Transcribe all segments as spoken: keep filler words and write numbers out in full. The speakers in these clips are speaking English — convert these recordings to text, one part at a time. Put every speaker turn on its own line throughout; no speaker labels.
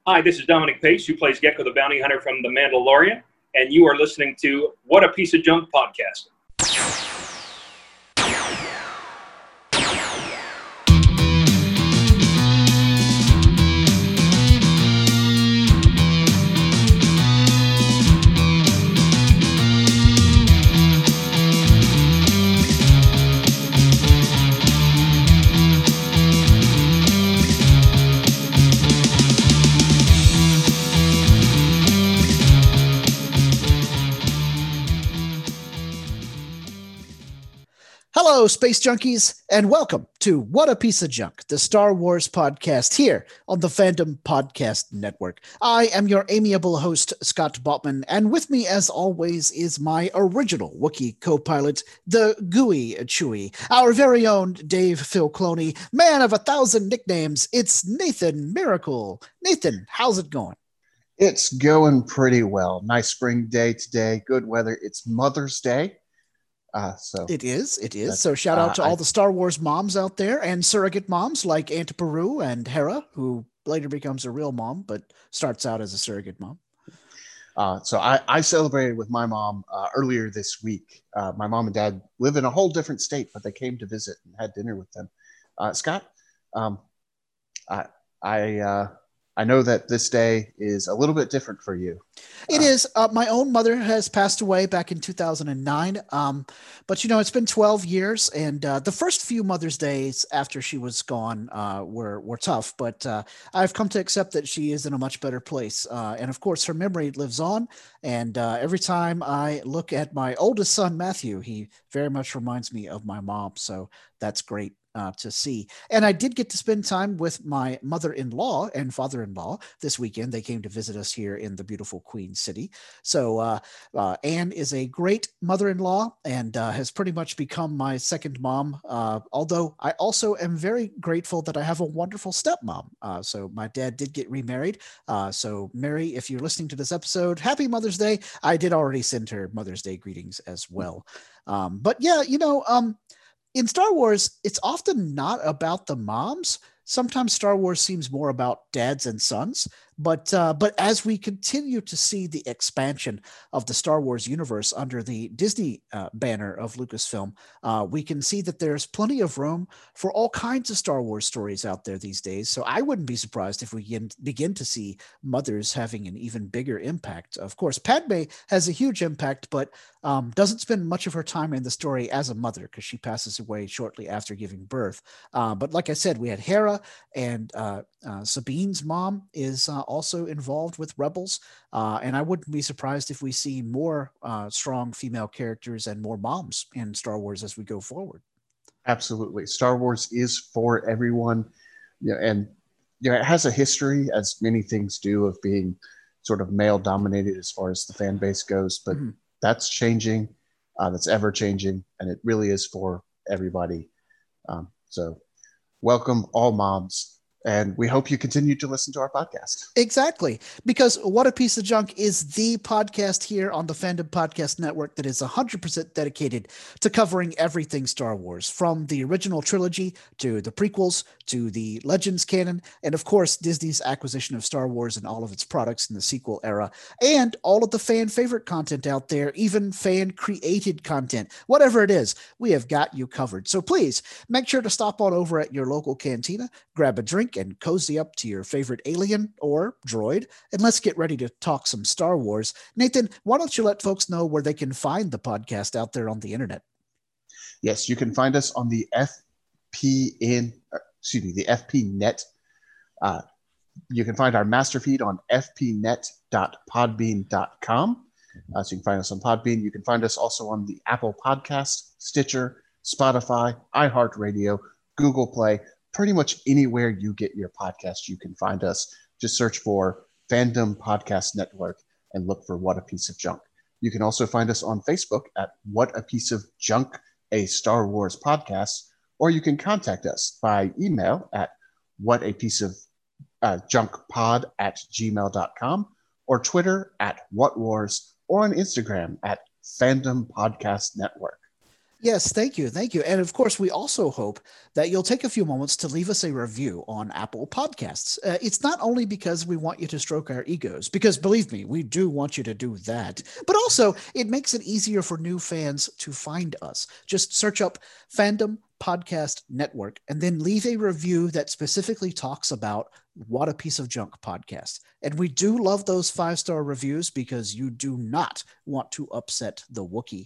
Hi, this is Dominic Pace, who plays Gecko the Bounty Hunter from The Mandalorian, and you are listening to What a Piece of Junk podcast.
Hello, Space Junkies, and welcome to What a Piece of Junk, the Star Wars podcast here on the Fandom Podcast Network. I am your amiable host, Scott Botman, and with me, as always, is my original Wookiee co-pilot, the Gooey Chewie, our very own Dave Filcloni, man of a thousand nicknames. It's Nathan Miracle. Nathan, how's it going?
It's going pretty well. Nice spring day today. Good weather. It's Mother's Day. Uh, so
it is, it is. So shout out to uh, all I, the Star Wars moms out there and surrogate moms like Aunt Beru and Hera, who later becomes a real mom, but starts out as a surrogate mom.
Uh, so I, I celebrated with my mom uh, earlier this week. Uh, my mom and dad live in a whole different state, but they came to visit and had dinner with them. Uh, Scott, um, I, I, uh, I know that this day is a little bit different for you.
It uh, is. Uh, my own mother has passed away back in two thousand nine. Um, but, you know, it's been twelve years. And uh, the first few Mother's Days after she was gone uh, were, were tough. But uh, I've come to accept that she is in a much better place. Uh, and, of course, her memory lives on. And uh, every time I look at my oldest son, Matthew, he very much reminds me of my mom. So that's great. Uh, to see. And I did get to spend time with my mother-in-law and father-in-law this weekend. They came to visit us here in the beautiful Queen City. So uh, uh, Anne is a great mother-in-law and uh, has pretty much become my second mom, uh, although I also am very grateful that I have a wonderful stepmom. Uh, so my dad did get remarried. Uh, so Mary, if you're listening to this episode, happy Mother's Day. I did already send her Mother's Day greetings as well. Um, but yeah, you know, um, in Star Wars, it's often not about the moms. Sometimes Star Wars seems more about dads and sons. But uh, but as we continue to see the expansion of the Star Wars universe under the Disney uh, banner of Lucasfilm, uh, we can see that there's plenty of room for all kinds of Star Wars stories out there these days. So I wouldn't be surprised if we begin, begin to see mothers having an even bigger impact. Of course, Padme has a huge impact, but um, doesn't spend much of her time in the story as a mother because she passes away shortly after giving birth. Uh, but like I said, we had Hera and uh, uh, Sabine's mom is uh, also involved with Rebels. Uh, and I wouldn't be surprised if we see more uh, strong female characters and more moms in Star Wars as we go forward.
Absolutely. Star Wars is for everyone. Yeah, and you know, it has a history, as many things do, of being sort of male dominated as far as the fan base goes. But mm-hmm. that's changing. Uh, that's ever changing. And it really is for everybody. Um, so welcome all moms. And we hope you continue to listen to our podcast.
Exactly. Because What a Piece of Junk is the podcast here on the Fandom Podcast Network that is one hundred percent dedicated to covering everything Star Wars, from the original trilogy to the prequels to the Legends canon, and of course, Disney's acquisition of Star Wars and all of its products in the sequel era, and all of the fan favorite content out there, even fan created content. Whatever it is, we have got you covered. So please make sure to stop on over at your local cantina, grab a drink, and cozy up to your favorite alien or droid, and let's get ready to talk some Star Wars. Nathan, why don't you let folks know where they can find the podcast out there on the internet?
Yes, you can find us on the F P N, excuse me, the F P Net. Uh, you can find our master feed on f p net dot podbean dot com. Uh, so you can find us on Podbean. You can find us also on the Apple Podcast, Stitcher, Spotify, iHeartRadio, Google Play. Pretty much anywhere you get your podcast, you can find us. Just search for Fandom Podcast Network and look for What a Piece of Junk. You can also find us on Facebook at What a Piece of Junk, a Star Wars podcast, or you can contact us by email at What a Piece of uh, Junk Pod at gmail dot com, or Twitter at What Wars, or on Instagram at Fandom Podcast Network.
Yes, thank you. Thank you. And of course, we also hope that you'll take a few moments to leave us a review on Apple Podcasts. Uh, it's not only because we want you to stroke our egos, because believe me, we do want you to do that, but also it makes it easier for new fans to find us. Just search up Fandom Podcast Network and then leave a review that specifically talks about What a Piece of Junk podcast. And we do love those five-star reviews because you do not want to upset the Wookiee.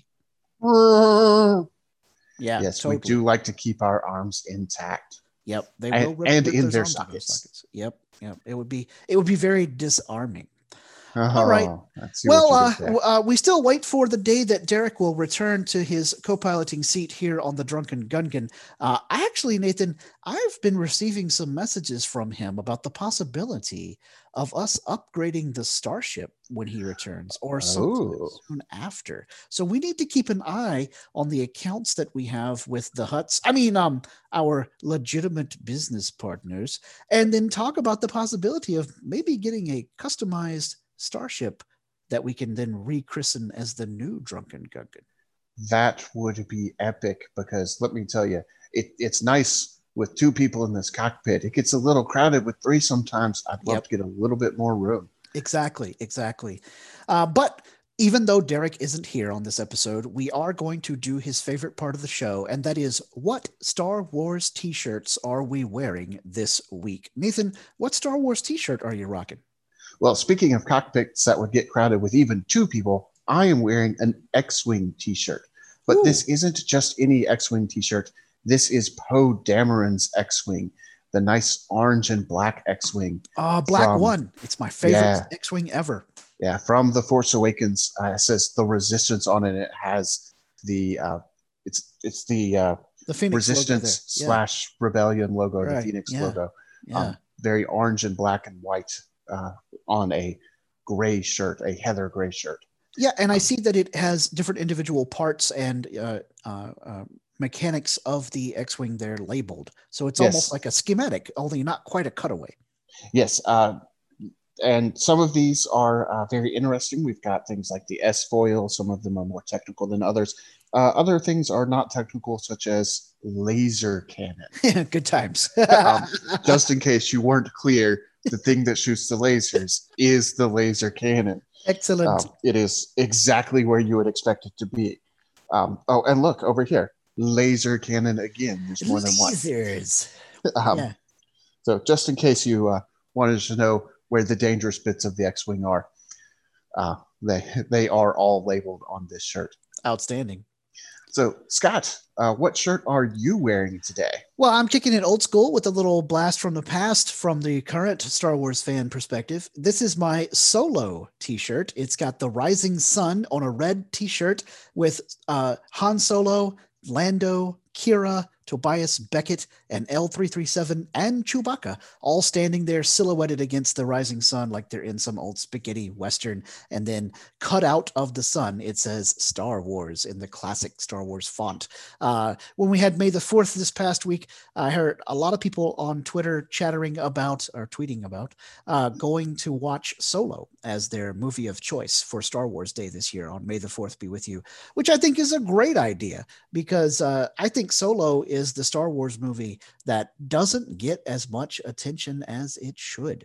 Yeah,
yes,
totally.
we do like to keep our arms intact.
Yep, they
and,
will rip,
and
rip
in
those
their
arms out of their
sockets.
sockets. Yep, yep. It would be it would be very disarming.
Oh,
All right.
let's see
Well,
what you
uh,
did there.
w- uh, we still wait for the day that Derek will return to his co-piloting seat here on the Drunken Gungan. Uh, I actually, Nathan, I've been receiving some messages from him about the possibility of us upgrading the Starship when he returns, or sometime
Oh.
soon after. So we need to keep an eye on the accounts that we have with the Hutts. I mean, um, our legitimate business partners, and then talk about the possibility of maybe getting a customized Starship that we can then rechristen as the new Drunken Gungan.
That would be epic, because let me tell you, it, it's nice with two people in this cockpit. It gets a little crowded with three sometimes. I'd love
Yep.
to get a little bit more room.
Exactly, exactly. Uh, but even though Derek isn't here on this episode, we are going to do his favorite part of the show, and that is, what Star Wars t-shirts are we wearing this week? Nathan, what Star Wars t-shirt are you rocking?
Well, speaking of cockpits that would get crowded with even two people, I am wearing an X-Wing t-shirt. But
Ooh.
This isn't just any X-Wing t-shirt. This is Poe Dameron's X-Wing, the nice orange and black X-Wing.
Uh, Black
from,
One. It's my favorite
yeah.
X-Wing ever.
Yeah, from The Force Awakens. Uh, it says the Resistance on it. It has the uh, it's it's the uh,
The Phoenix
Resistance
logo there.
slash Rebellion logo,
Right.
the Phoenix
Yeah.
logo.
Yeah.
Um, very orange and black and white uh, on a gray shirt, a heather gray shirt.
Yeah, and I see that it has different individual parts and uh, uh, uh, mechanics of the X-Wing there labeled. So it's
Yes.
almost like a schematic, only not quite a cutaway.
Yes, uh, and some of these are uh, very interesting. We've got things like the S-foil. Some of them are more technical than others. Uh, other things are not technical, such as laser cannon.
Good times.
um, just in case you weren't clear, the thing that shoots the lasers is the laser cannon.
Excellent.
Um, it is exactly where you would expect it to be. Um, oh, and look over here, laser cannon again. There's more than one.
Lasers.
Um,
Yeah.
So just in case you uh, wanted to know where the dangerous bits of the X-Wing are, uh, they they are all labeled on this shirt.
Outstanding.
So Scott, uh, what shirt are you wearing today?
Well, I'm kicking it old school with a little blast from the past from the current Star Wars fan perspective. This is my Solo t-shirt. It's got the rising sun on a red t-shirt with uh, Han Solo, Lando, Kira, Tobias Beckett, and L three thirty-seven and Chewbacca all standing there silhouetted against the rising sun like they're in some old spaghetti western. And then cut out of the sun, it says Star Wars in the classic Star Wars font. Uh, when we had May the fourth this past week, I heard a lot of people on Twitter chattering about or tweeting about uh, going to watch Solo as their movie of choice for Star Wars Day this year on May the fourth be with you, which I think is a great idea because uh, I think Solo is is the Star Wars movie that doesn't get as much attention as it should.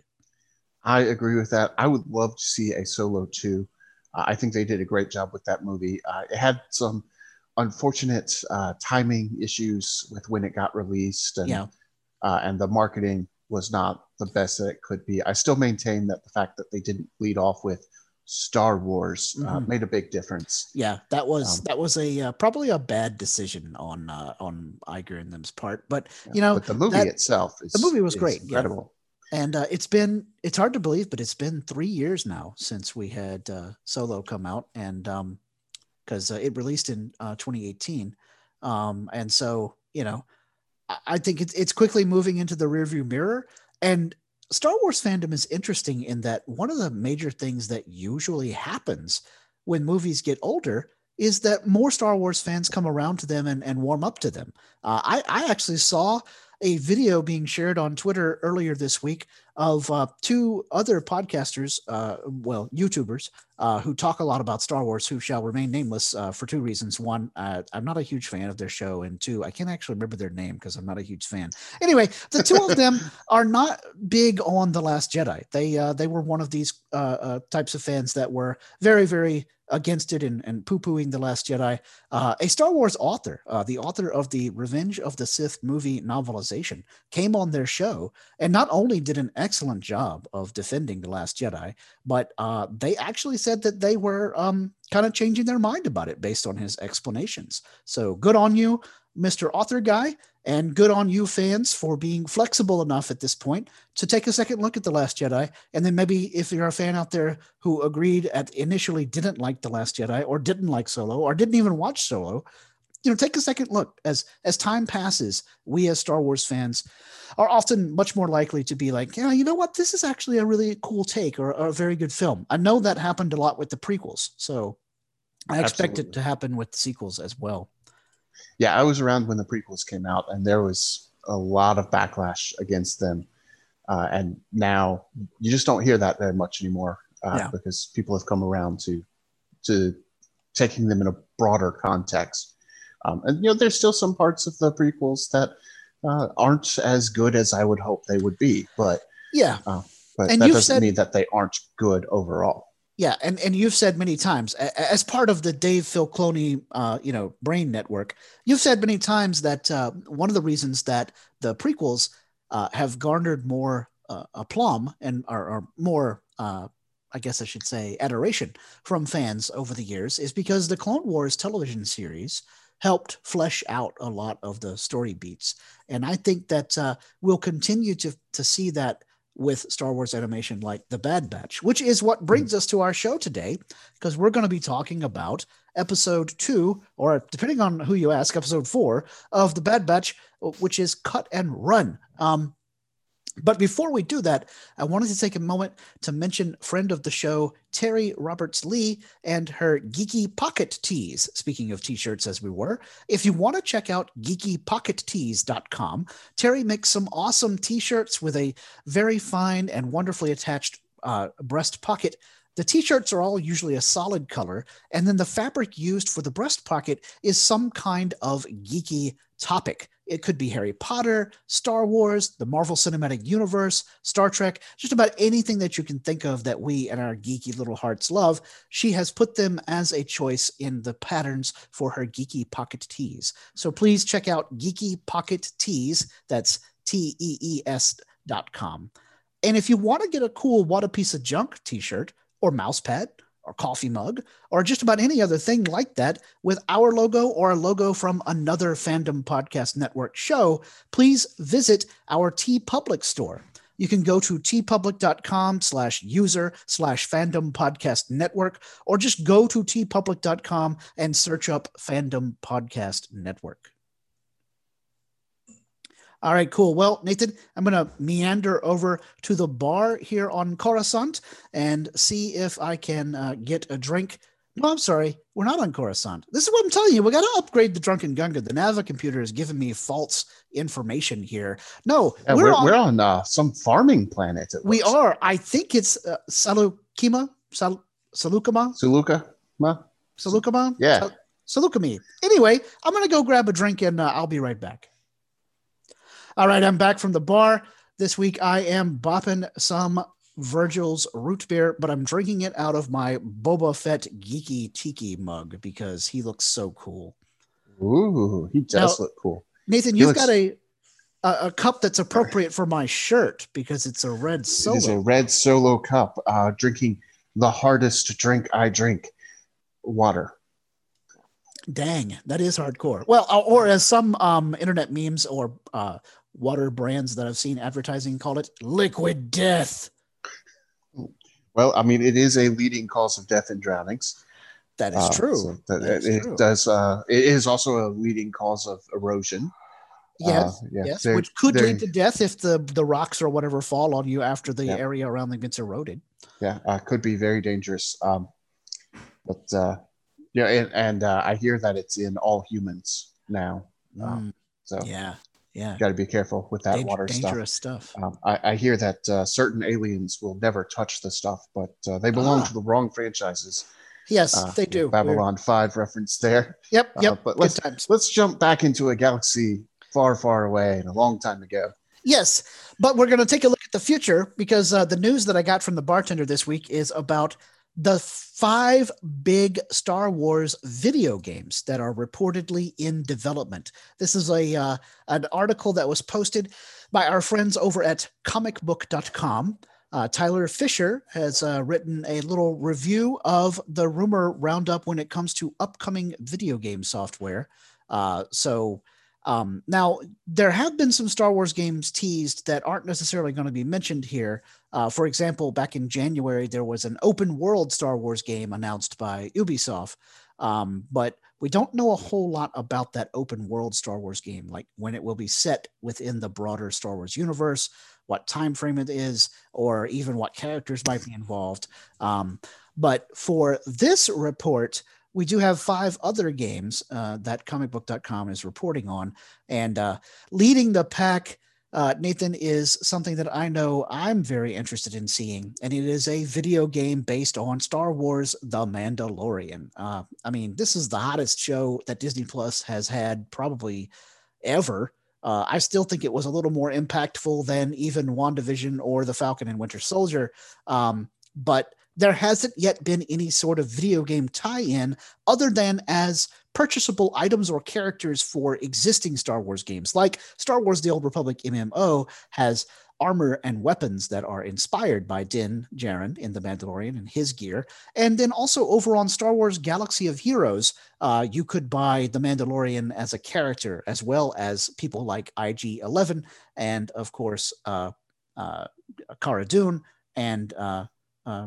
I agree with that. I would love to see a Solo two. Uh, I think they did a great job with that movie. Uh, it had some unfortunate uh, timing issues with when it got released, and
Yeah.
uh, and the marketing was not the best that it could be. I still maintain that the fact that they didn't lead off with Star Wars uh,
Mhm.
made a big difference.
Yeah, that was
Um,
that was a uh, probably a bad decision on uh, on Iger and them's part, but you know,
but the movie
that-
itself is
the movie was
is
great, yeah.
incredible.
and uh, it's been it's hard to believe, but it's been three years now since we had uh, Solo come out, and um, because uh, it released in uh, twenty eighteen, um, and so you know, I, I think it's it's quickly moving into the rearview mirror. And Star Wars fandom is interesting in that one of the major things that usually happens when movies get older is that more Star Wars fans come around to them and, and warm up to them. Uh, I, I actually saw a video being shared on Twitter earlier this week of uh, two other podcasters, uh, well, YouTubers, uh, who talk a lot about Star Wars, who shall remain nameless uh, for two reasons. One, uh, I'm not a huge fan of their show, and two, I can't actually remember their name because I'm not a huge fan. Anyway, the two of them are not big on The Last Jedi. They uh, they were one of these uh, uh, types of fans that were very, very against it and, and poo-pooing The Last Jedi. Uh, a Star Wars author, uh, the author of the Revenge of the Sith movie novelization, came on their show and not only did an excellent job of defending The Last Jedi, but uh, they actually said that they were um, kind of changing their mind about it based on his explanations. So good on you, Mister Author Guy, and good on you fans for being flexible enough at this point to take a second look at The Last Jedi. And then maybe if you're a fan out there who agreed at initially didn't like The Last Jedi or didn't like Solo or didn't even watch Solo, you know, take a second look. As as time passes, we as Star Wars fans are often much more likely to be like, yeah, you know what, this is actually a really cool take or, or a very good film. I know that happened a lot with the prequels, so I expect
Absolutely.
it to happen with the sequels as well.
Yeah, I was around when the prequels came out, and there was a lot of backlash against them. Uh, and now you just don't hear that very much anymore uh,
Yeah.
because people have come around to to taking them in a broader context. Um, and you know, there's still some parts of the prequels that uh, aren't as good as I would hope they would be, but
Yeah.
uh, but
And
that
you've
doesn't
said-
mean that they aren't good overall.
Yeah, and, and you've said many times, a- as part of the Dave Filcloni, uh, you know, brain network, you've said many times that uh, one of the reasons that the prequels uh, have garnered more uh, aplomb and are, are more, uh, I guess I should say, adoration from fans over the years is because the Clone Wars television series helped flesh out a lot of the story beats. And I think that uh, we'll continue to to see that with Star Wars animation like The Bad Batch, which is what brings us to our show today, because we're going to be talking about episode two, or depending on who you ask, episode four of The Bad Batch, which is Cut and Run. Um, But before we do that, I wanted to take a moment to mention friend of the show, Terry Roberts Lee, and her Geeky Pocket Tees. Speaking of t-shirts, as we were, if you want to check out geeky pocket tees dot com, Terry makes some awesome t-shirts with a very fine and wonderfully attached uh, breast pocket. The t-shirts are all usually a solid color, and then the fabric used for the breast pocket is some kind of geeky topic. It could be Harry Potter, Star Wars, the Marvel Cinematic Universe, Star Trek, just about anything that you can think of that we and our geeky little hearts love. She has put them as a choice in the patterns for her Geeky Pocket Tees. So please check out Geeky Pocket Tees. That's T E E S dot com. And if you want to get a cool What a Piece of Junk t-shirt or mouse pad or coffee mug, or just about any other thing like that with our logo or a logo from another Fandom Podcast Network show, please visit our TeePublic store. You can go to tpublic.com slash user slash fandom podcast network, or just go to tpublic dot com and search up Fandom Podcast Network. All right, cool. Well, Nathan, I'm going to meander over to the bar here on Coruscant and see if I can uh, get a drink. No, I'm sorry. We're not on Coruscant. This is what I'm telling you. We got to upgrade the Drunken Gunga. The Nava computer is giving me false information here. No,
Yeah,
we're,
we're,
on,
we're on uh, some farming planet. It
we
looks.
are. I think it's uh, Salukima? Sal, Salukama?
Suluka? Ma?
Salukama?
Yeah.
Sal, Salukami. Anyway, I'm going to go grab a drink and uh, I'll be right back. All right, I'm back from the bar. This week I am bopping some Virgil's root beer, but I'm drinking it out of my Boba Fett Geeky Tiki mug because he looks so cool.
Ooh, he does
Now,
look cool.
Nathan,
He
you've
looks-
got a, a a cup that's appropriate for my shirt because it's a red
It
Solo.
is a red Solo cup, uh, drinking the hardest drink I drink, water.
Dang, that is hardcore. Well, or as some um, internet memes or uh, water brands that I've seen advertising call it, liquid death.
Well, I mean, it is a leading cause of death and drownings.
That is
Uh,
true.
so that-
That is
it
true.
does. Uh, it is also a leading cause of erosion.
Yes,
Uh, yeah,
yes,
very-
which could
very-
lead to death if the, the rocks or whatever fall on you after the
Yeah.
area around them gets eroded.
Yeah, uh, could be very dangerous. Um, but uh, yeah, and, and uh, I hear that it's in all humans now. Uh,
Mm,
so
yeah. Yeah.
Got to be careful with that
Dang-
water
dangerous
stuff.
stuff.
Um, I, I hear that uh, certain aliens will never touch the stuff, but uh, they belong
Ah.
to the wrong franchises.
Yes,
Uh,
they do.
Babylon We're... five reference there.
Yep, yep.
Uh, but
Good
let's
times.
let's jump back into a galaxy far, far away and a long time ago.
Yes, but we're going to take a look at the future because uh, the news that I got from the bartender this week is about the five big Star Wars video games that are reportedly in development. This is a uh, an article that was posted by our friends over at comic book dot com. Uh, Tyler Fisher has uh, written a little review of the rumor roundup when it comes to upcoming video game software. Uh, so um, now there have been some Star Wars games teased that aren't necessarily going to be mentioned here. Uh, for example, back in January, there was an open world Star Wars game announced by Ubisoft. Um, but we don't know a whole lot about that open world Star Wars game, like when it will be set within the broader Star Wars universe, what time frame it is, or even what characters might be involved. Um, but for this report, we do have five other games uh, that comic book dot com is reporting on. And uh, leading the pack, uh, Nathan, is something that I know I'm very interested in seeing. And it is a video game based on Star Wars The Mandalorian. Uh, I mean, this is the hottest show that Disney Plus has had probably ever. Uh, I still think it was a little more impactful than even WandaVision or The Falcon and Winter Soldier. Um, but there hasn't yet been any sort of video game tie-in other than as purchasable items or characters for existing Star Wars games. Like Star Wars The Old Republic M M O has armor and weapons that are inspired by Din Djarin in The Mandalorian and his gear. And then also over on Star Wars Galaxy of Heroes, uh, you could buy The Mandalorian as a character, as well as people like I G eleven and, of course, uh, uh, Cara Dune and uh, uh,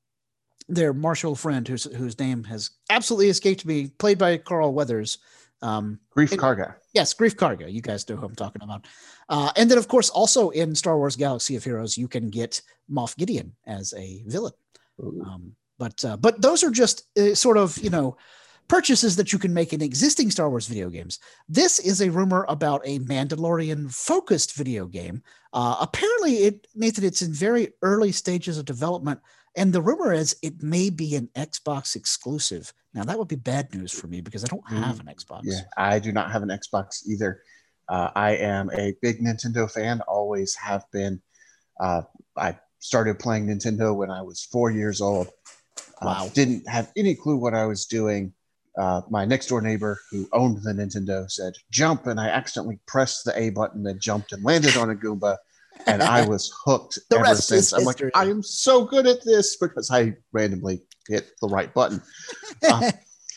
their martial friend whose whose name has absolutely escaped me, played by Carl Weathers. Um,
Grief
it,
Karga.
Yes, Grief Karga. You guys know who I'm talking about. Uh, and then, of course, also in Star Wars Galaxy of Heroes, you can get Moff Gideon as a villain. Um, but uh, but those are just uh, sort of, you know, purchases that you can make in existing Star Wars video games. This is a rumor about a Mandalorian-focused video game. Uh, apparently, it Nathan, it's in very early stages of development. And the rumor is it may be an Xbox exclusive. Now, that would be bad news for me because I don't have an Xbox.
Yeah, I do not have an Xbox either. Uh, I am a big Nintendo fan, always have been. Uh, I started playing Nintendo when I was four years old.
Wow.
Uh, didn't have any clue what I was doing. Uh, my next door neighbor who owned the Nintendo said, jump, and I accidentally pressed the A button and jumped and landed on a Goomba. And I was hooked
The
ever
rest
since.
is
I'm like,
history.
I am so good at this because I randomly hit the right button. Uh,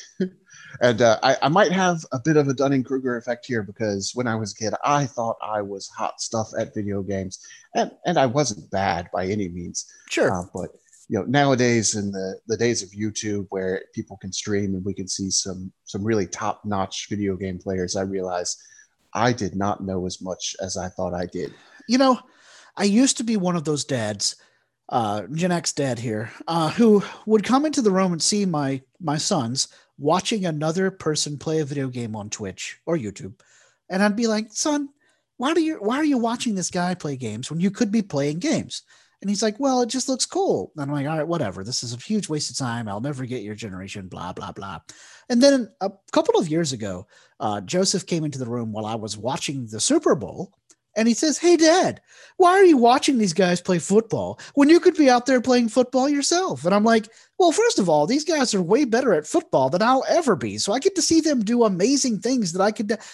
and uh, I, I might have a bit of a Dunning-Kruger effect here because when I was a kid, I thought I was hot stuff at video games. And, and I wasn't bad by any means.
Sure.
Uh, but you know, nowadays in the, the days of YouTube where people can stream and we can see some, some really top-notch video game players, I realized I did not know as much as I thought I did.
You know, I used to be one of those dads, uh, Gen X dad here, uh, who would come into the room and see my my sons watching another person play a video game on Twitch or YouTube, and I'd be like, "Son, why do you why are you watching this guy play games when you could be playing games?" And he's like, "Well, it just looks cool." And I'm like, "All right, whatever. This is a huge waste of time. I'll never get your generation. Blah blah blah." And then a couple of years ago, uh, Joseph came into the room while I was watching the Super Bowl. And he says, "Hey, Dad, why are you watching these guys play football when you could be out there playing football yourself?" And I'm like, well, first of all, these guys are way better at football than I'll ever be. So I get to see them do amazing things that I could do.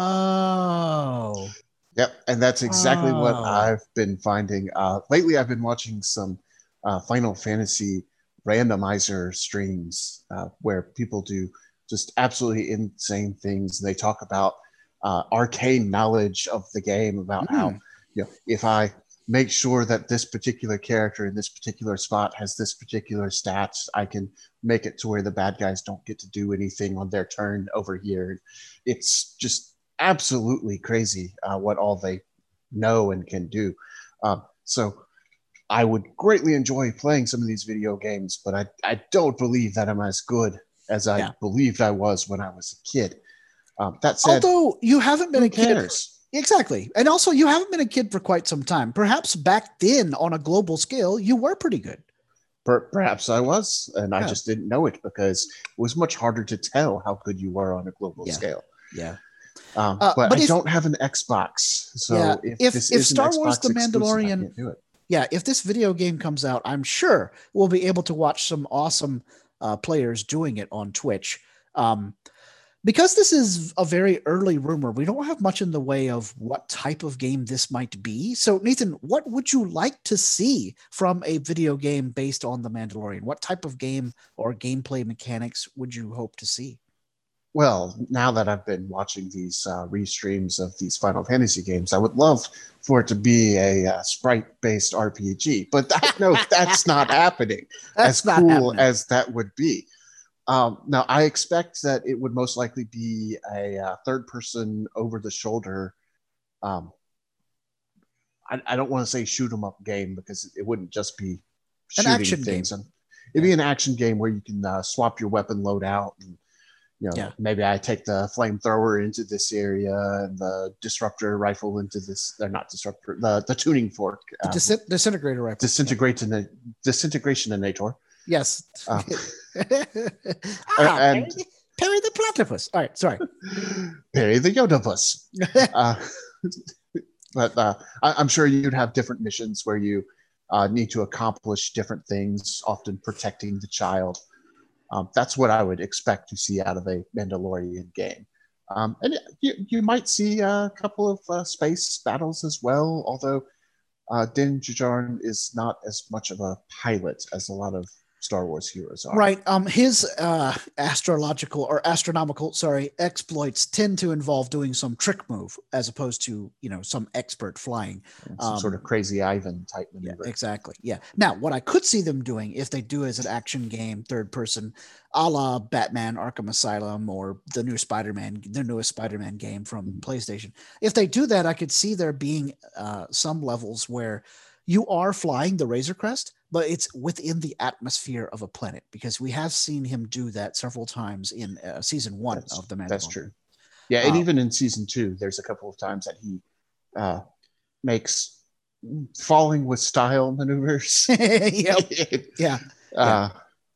Oh.
Yep. And that's exactly
oh.
what I've been finding. Uh, lately, I've been watching some uh, Final Fantasy randomizer streams uh, where people do just absolutely insane things. They talk about Uh, arcane knowledge of the game about mm. how, you know, if I make sure that this particular character in this particular spot has this particular stats, I can make it to where the bad guys don't get to do anything on their turn over here. It's just absolutely crazy uh, what all they know and can do. Um, so I would greatly enjoy playing some of these video games, but I, I don't believe that I'm as good as I yeah. believed I was when I was a kid. Um, that said,
although you haven't been a kid,
cares?
Exactly. And also, you haven't been a kid for quite some time. Perhaps back then, on a global scale, you were pretty good.
Per- perhaps I was, and I
Yeah.
just didn't know it because it was much harder to tell how good you were on a global
Yeah.
scale.
Yeah.
Um,
Uh,
but
but
I
if
don't have an Xbox, so
yeah,
if,
if
this
if
is an
Star Wars:
Xbox
The
exclusive, I
Mandalorian,
can't do it.
yeah, if this video game comes out, I'm sure we'll be able to watch some awesome uh, players doing it on Twitch. Um, because this is a very early rumor, we don't have much in the way of what type of game this might be. So, Nathan, what would you like to see from a video game based on The Mandalorian? What type of game or gameplay mechanics would you hope to see?
Well, now that I've been watching these uh, restreams of these Final Fantasy games, I would love for it to be a uh, sprite-based R P G. But that, no, that's not happening.
That's
As
not
cool
happening.
as that would be. Um, now, I expect that it would most likely be a uh, third-person, over-the-shoulder. Um, I, I don't want to say shoot 'em up game because it wouldn't just be
An
shooting
action
things.
game.
And it'd be an action game where you can uh, swap your weapon loadout and you know,
Yeah.
maybe I take the flamethrower into this area and the disruptor rifle into this. They're not disruptor, the, the tuning fork.
The
Uh,
dis- disintegrator rifle.
disintegrator, disintegrationinator.
Yes.
Uh,
ah,
and
Perry, Perry the platypus. All right, sorry.
Perry the Yoda bus. uh, but uh, I, I'm sure you'd have different missions where you uh, need to accomplish different things, often protecting the child. Um, that's what I would expect to see out of a Mandalorian game. Um, and you, you might see a couple of uh, space battles as well, although uh, Din Djarin is not as much of a pilot as a lot of Star Wars heroes are.
Right. Um, his uh, astrological or astronomical, sorry, exploits tend to involve doing some trick move as opposed to, you know, some expert flying.
And some
Um,
sort of crazy Ivan type
Yeah,
maneuver.
exactly. Yeah. Now, what I could see them doing if they do as an action game, third person, a la Batman Arkham Asylum or the new Spider-Man, the newest Spider-Man game from
Mhm.
PlayStation. If they do that, I could see there being uh, some levels where you are flying the Razor Crest, but it's within the atmosphere of a planet because we have seen him do that several times in uh, season one
That's,
of The Mandalorian.
that's true. Yeah, and
Uh,
even in season two, there's a couple of times that he uh, makes falling with style maneuvers.
yep. Yeah.
uh,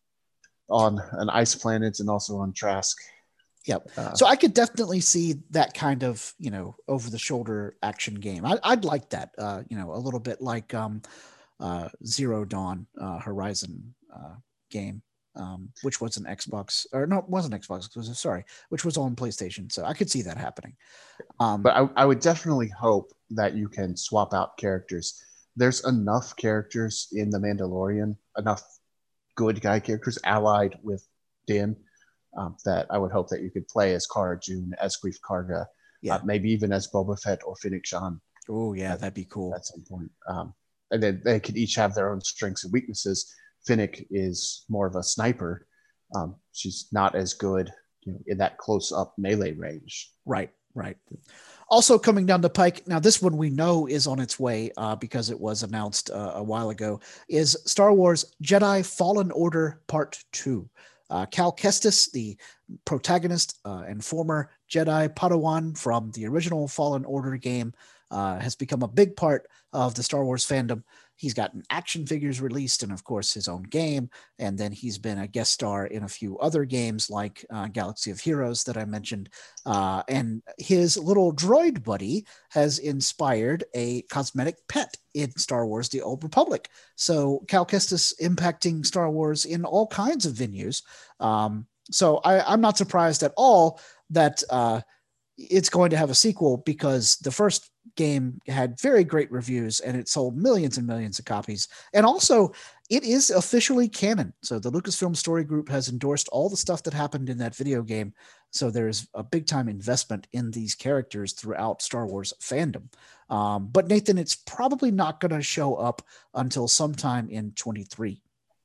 on an ice planet and also on Trask.
Yep.
Uh,
So I could definitely see that kind of, you know, over the shoulder action game. I, I'd like that, uh, you know, a little bit like um, uh, Zero Dawn uh, Horizon uh, game, um, which was an Xbox or no, it wasn't Xbox exclusive. Sorry, which was on PlayStation. So I could see that happening. Um,
but I, I would definitely hope that you can swap out characters. There's enough characters in The Mandalorian, enough good guy characters allied with Din. Um, that I would hope that you could play as Cara June, as Greef Karga,
yeah.
uh, maybe even as Boba Fett or Fennec Shan.
Oh yeah,
at,
that'd be cool.
At some point. Um, and then they could each have their own strengths and weaknesses. Fennec is more of a sniper. Um, she's not as good, you know, in that close-up melee range.
Right, right. Also coming down the pike, now this one we know is on its way uh, because it was announced uh, a while ago, is Star Wars Jedi Fallen Order Part two. Uh, Cal Kestis, the protagonist uh, and former Jedi Padawan from the original Fallen Order game, uh, has become a big part of the Star Wars fandom. He's gotten action figures released and, of course, his own game. And then he's been a guest star in a few other games like uh, Galaxy of Heroes that I mentioned. Uh, and his little droid buddy has inspired a cosmetic pet in Star Wars The Old Republic. So Cal Kestis impacting Star Wars in all kinds of venues. Um, so I, I'm not surprised at all that uh, it's going to have a sequel because the first game had very great reviews and it sold millions and millions of copies. And also, it is officially canon. So the Lucasfilm Story Group has endorsed all the stuff that happened in that video game. So there's a big time investment in these characters throughout Star Wars fandom. Um, but Nathan, it's probably not going to show up until sometime in twenty-three.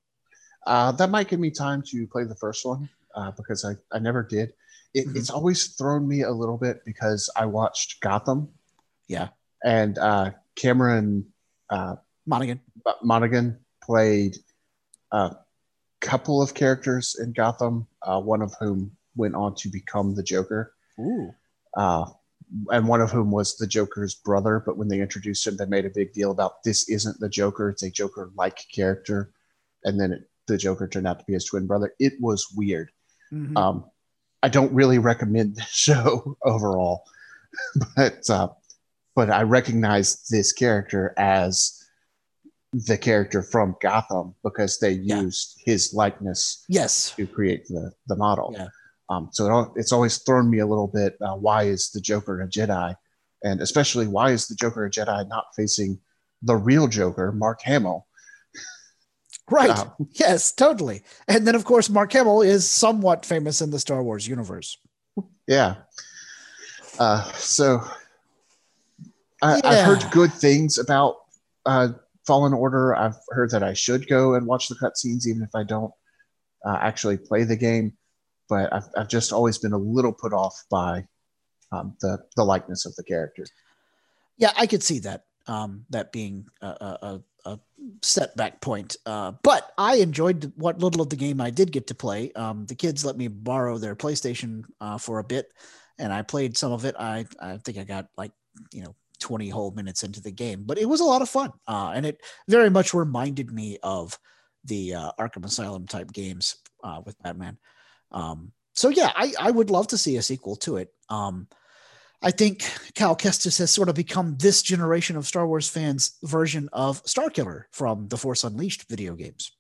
Uh, that might give me time to play the first one uh, because I, I never did. It,
Mhm.
It's always thrown me a little bit because I watched Gotham.
Yeah.
And uh, Cameron uh,
Monaghan.
Monaghan played a couple of characters in Gotham, uh, one of whom went on to become the Joker.
Ooh.
Uh, and one of whom was the Joker's brother. But when they introduced him, they made a big deal about this isn't the Joker; it's a Joker-like character, and then it, the Joker turned out to be his twin brother. It was weird. Mm-hmm. Um, I don't really recommend this show overall, but uh, but I recognize this character as the character from Gotham because they yeah. used his likeness
yes.
to create the, the model.
Yeah.
Um, so it, it's always thrown me a little bit, uh, why is the Joker a Jedi? And especially, why is the Joker a Jedi not facing the real Joker, Mark Hamill?
Right. Uh, yes, totally. And then, of course, Mark Hamill is somewhat famous in the Star Wars universe.
Yeah. Uh, so I, yeah. I've heard good things about uh, Fallen Order. I've heard that I should go and watch the cutscenes, even if I don't uh, actually play the game. But I've, I've just always been a little put off by um, the the likeness of the character.
Yeah, I could see that. Um, that being a, a, a setback point. Uh, but I enjoyed what little of the game I did get to play. Um, the kids let me borrow their PlayStation uh, for a bit, and I played some of it. I I think I got like you know. twenty whole minutes into the game, but it was a lot of fun. Uh, and it very much reminded me of the uh, Arkham Asylum type games uh, with Batman. Um, so yeah, I, I would love to see a sequel to it. Um, I think Cal Kestis has sort of become this generation of Star Wars fans' version of Starkiller from the Force Unleashed video games.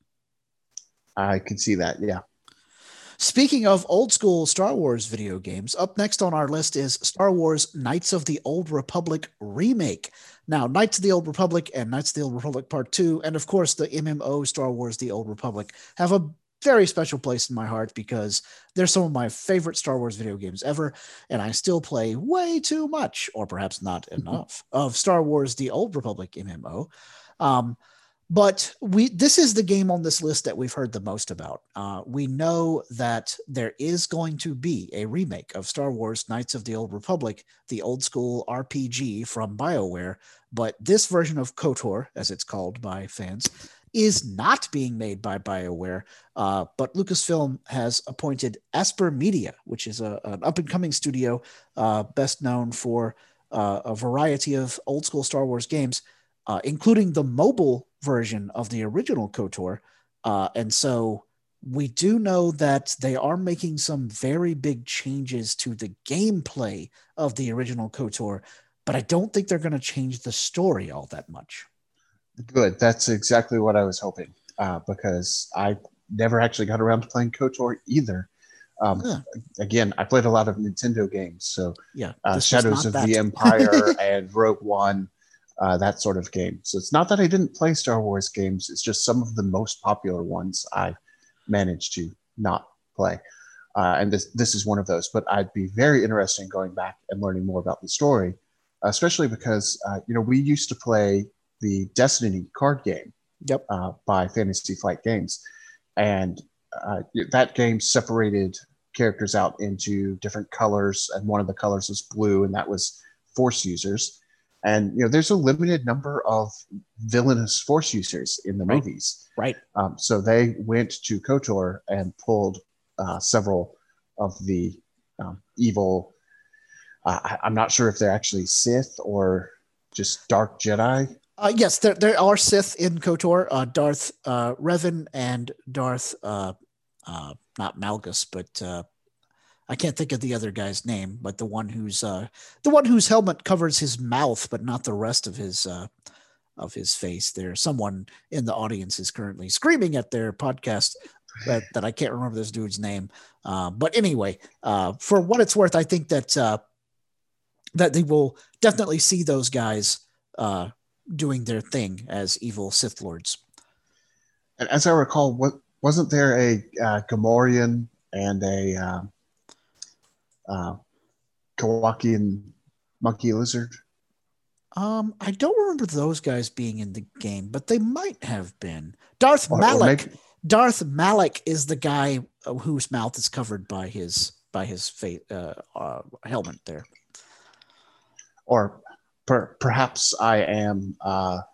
I can see that. Yeah.
Speaking of old school Star Wars video games, up next on our list is Star Wars Knights of the Old Republic Remake. Now, Knights of the Old Republic and Knights of the Old Republic Part two, and of course the M M O Star Wars The Old Republic, have a very special place in my heart because they're some of my favorite Star Wars video games ever, and I still play way too much, or perhaps not enough, of Star Wars The Old Republic M M O. Um, But we this is the game on this list that we've heard the most about. Uh, we know that there is going to be a remake of Star Wars Knights of the Old Republic, the old school R P G from BioWare, but this version of KOTOR, as it's called by fans, is not being made by BioWare, uh, but Lucasfilm has appointed Asper Media, which is a, an up-and-coming studio uh, best known for uh, a variety of old school Star Wars games, uh, including the mobile version of the original KOTOR. Uh, and so we do know that they are making some very big changes to the gameplay of the original KOTOR, but I don't think they're going to change the story all that much.
Good. That's exactly what I was hoping, uh, because I never actually got around to playing KOTOR either. Um, yeah. Again, I played a lot of Nintendo games, so
yeah,
uh, Shadows of that. the Empire and Rogue One, Uh, that sort of game. So it's not that I didn't play Star Wars games. It's just some of the most popular ones I managed to not play. Uh, and this this is one of those. But I'd be very interested in going back and learning more about the story, especially because, uh, you know, we used to play the Destiny card game
yep.
uh, by Fantasy Flight Games. And uh, that game separated characters out into different colors. And one of the colors was blue, and that was Force users. And, you know, there's a limited number of villainous Force users in the
right.
movies.
Right.
Um, so they went to KOTOR and pulled uh, several of the um, evil, uh, I, I'm not sure if they're actually Sith or just Dark Jedi.
Uh, yes, there there are Sith in KOTOR, uh, Darth uh, Revan and Darth, uh, uh, not Malgus, but uh, I can't think of the other guy's name, but the one who's uh, the one whose helmet covers his mouth, but not the rest of his uh, of his face. There's someone in the audience is currently screaming at their podcast that, that I can't remember this dude's name. Uh, but anyway, uh, for what it's worth, I think that uh, that they will definitely see those guys uh, doing their thing as evil Sith Lords.
And as I recall, what wasn't there a uh, Gamorrean and a uh, uh, Kowakian monkey lizard?
Um, I don't remember those guys being in the game, but they might have been. Darth
or,
Malak.
or maybe-
Darth Malak is the guy whose mouth is covered by his by his face uh, uh, helmet there.
Or per, perhaps I am uh,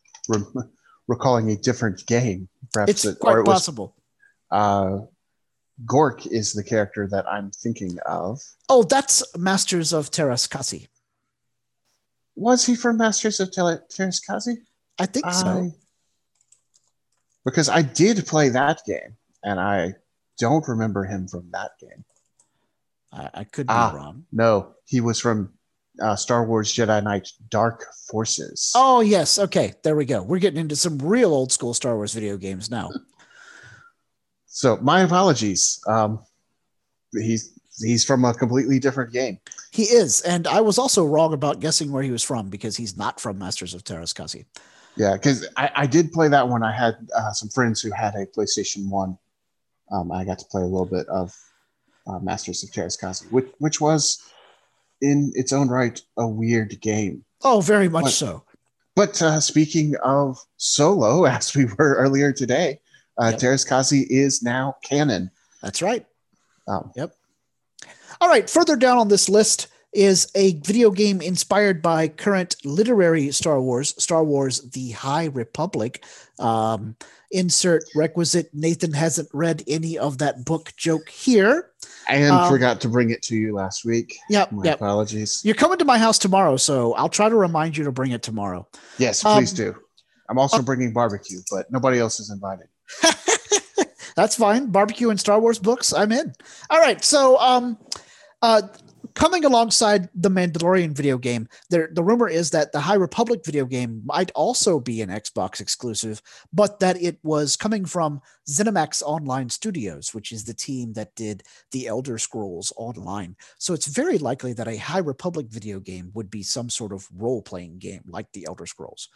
re- recalling a different game. Perhaps
it's
it,
quite
or it was,
possible.
Uh, Gork is the character that I'm thinking of.
Oh, that's Masters of Terraskasi.
Was he from Masters of Tel- Terraskasi?
I think so.
I, because I did play that game, and I don't remember him from that game.
I, I could be
ah,
wrong.
No, he was from uh, Star Wars Jedi Knight Dark Forces.
Oh, yes. Okay, there we go. We're getting into some real old school Star Wars video games now.
So my apologies. Um, he's he's from a completely different game.
He is, and I was also wrong about guessing where he was from because he's not from Masters of Terraskasi.
Yeah, because I, I did play that one. I had uh, some friends who had a PlayStation one. Um, I got to play a little bit of uh, Masters of Terraskasi, which, which was, in its own right, a weird game.
Oh, very much
but,
so.
But uh, speaking of solo, as we were earlier today, uh, yep. Terraskasi is now canon.
That's right.
Um,
yep. All right. Further down on this list is a video game inspired by current literary Star Wars, Star Wars The High Republic. Um, insert requisite Nathan hasn't read any of that book joke here.
And
um,
forgot to bring it to you last week.
Yep.
My
yep.
apologies.
You're coming to my house tomorrow, so I'll try to remind you to bring it tomorrow.
Yes, please
um,
do. I'm also
uh,
bringing barbecue, but nobody else is invited.
That's fine. Barbecue and Star Wars books, I'm in. All right. So um, uh, coming alongside the Mandalorian video game, there, the rumor is that the High Republic video game might also be an Xbox exclusive, but that it was coming from ZeniMax Online Studios, which is the team that did the Elder Scrolls Online. So it's very likely that a High Republic video game would be some sort of role-playing game like the Elder Scrolls.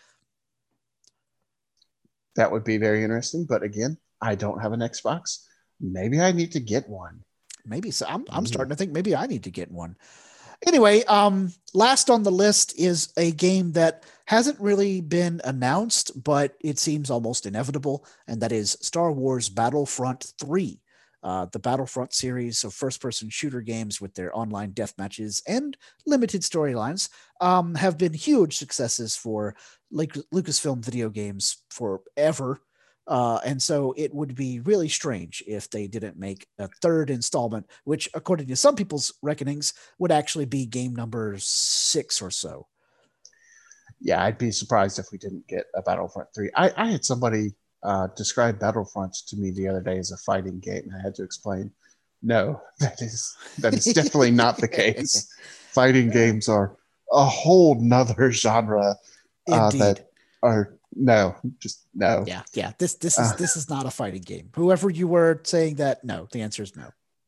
That would be very interesting, but again, I don't have an Xbox. Maybe I need to get one.
Maybe so. I'm, I'm starting to think maybe I need to get one. Anyway, um, last on the list is a game that hasn't really been announced, but it seems almost inevitable, and that is Star Wars Battlefront three. Uh, the Battlefront series of first-person shooter games with their online death matches and limited storylines um, have been huge successes for like Lucasfilm video games forever. Uh, and so it would be really strange if they didn't make a third installment, which, according to some people's reckonings, would actually be game number six or so.
Yeah, I'd be surprised if we didn't get a Battlefront three. I, I had somebody uh, describe Battlefront to me the other day as a fighting game, and I had to explain, no, that is that is definitely not the case. Fighting games are a whole nother genre uh, that are no, just no.
Yeah, yeah. This this is uh, this is not a fighting game. Whoever you were saying that, no. The answer is no.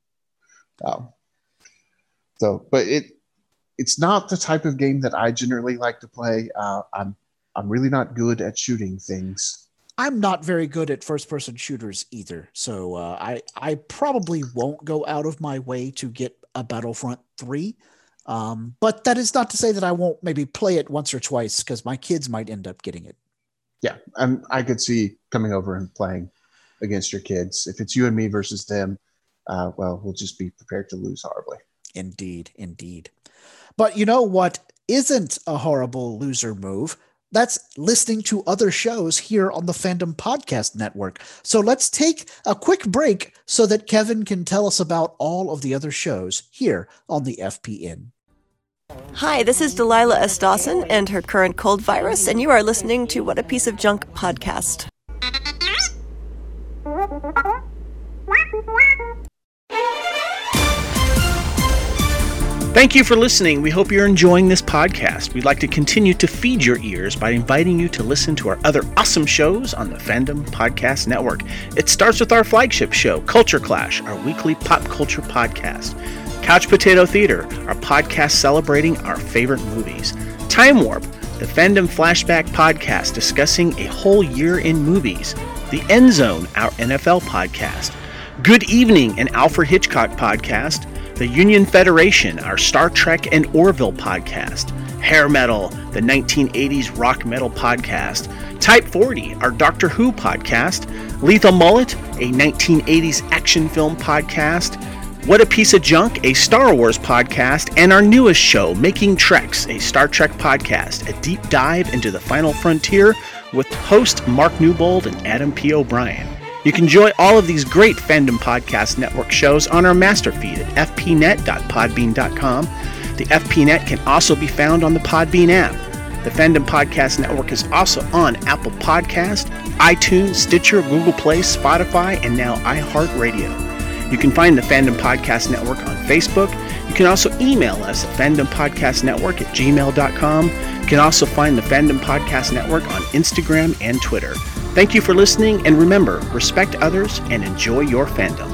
Um. So, but it it's not the type of game that I generally like to play. Uh, I'm I'm really not good at shooting things.
I'm not very good at first-person shooters either. So uh, I I probably won't go out of my way to get a Battlefront three. Um, but that is not to say that I won't maybe play it once or twice because my kids might end up getting it.
Yeah, and I could see coming over and playing against your kids. If it's you and me versus them, uh, well, we'll just be prepared to lose horribly.
Indeed, indeed. But you know what isn't a horrible loser move? That's listening to other shows here on the Fandom Podcast Network. So let's take a quick break so that Kevin can tell us about all of the other shows here on the F P N.
Hi, this is Delilah S. Dawson and her current cold virus, and you are listening to What a Piece of Junk podcast.
Thank you for listening. We hope you're enjoying this podcast. We'd like to continue to feed your ears by inviting you to listen to our other awesome shows on the Fandom Podcast Network. It starts with our flagship show, Culture Clash, our weekly pop culture podcast. Couch Potato Theater, our podcast celebrating our favorite movies. Time Warp, the Fandom Flashback podcast discussing a whole year in movies. The End Zone, our N F L podcast. Good Evening, an Alfred Hitchcock podcast. The Union Federation, our Star Trek and Orville podcast. Hair Metal, the nineteen eighties rock metal podcast. Type forty, our Doctor Who podcast. Lethal Mullet, a nineteen eighties action film podcast. What a Piece of Junk, a Star Wars podcast, and our newest show, Making Treks, a Star Trek podcast, a deep dive into the final frontier with host Mark Newbold and Adam P. O'Brien. You can enjoy all of these great Fandom Podcast Network shows on our master feed at f p net dot podbean dot com. The F P Net can also be found on the Podbean app. The Fandom Podcast Network is also on Apple Podcast, iTunes, Stitcher, Google Play, Spotify, and now iHeartRadio. You can find the Fandom Podcast Network on Facebook. You can also email us at fandompodcastnetwork at gmail dot com. You can also find the Fandom Podcast Network on Instagram and Twitter. Thank you for listening, and remember, respect others and enjoy your fandom.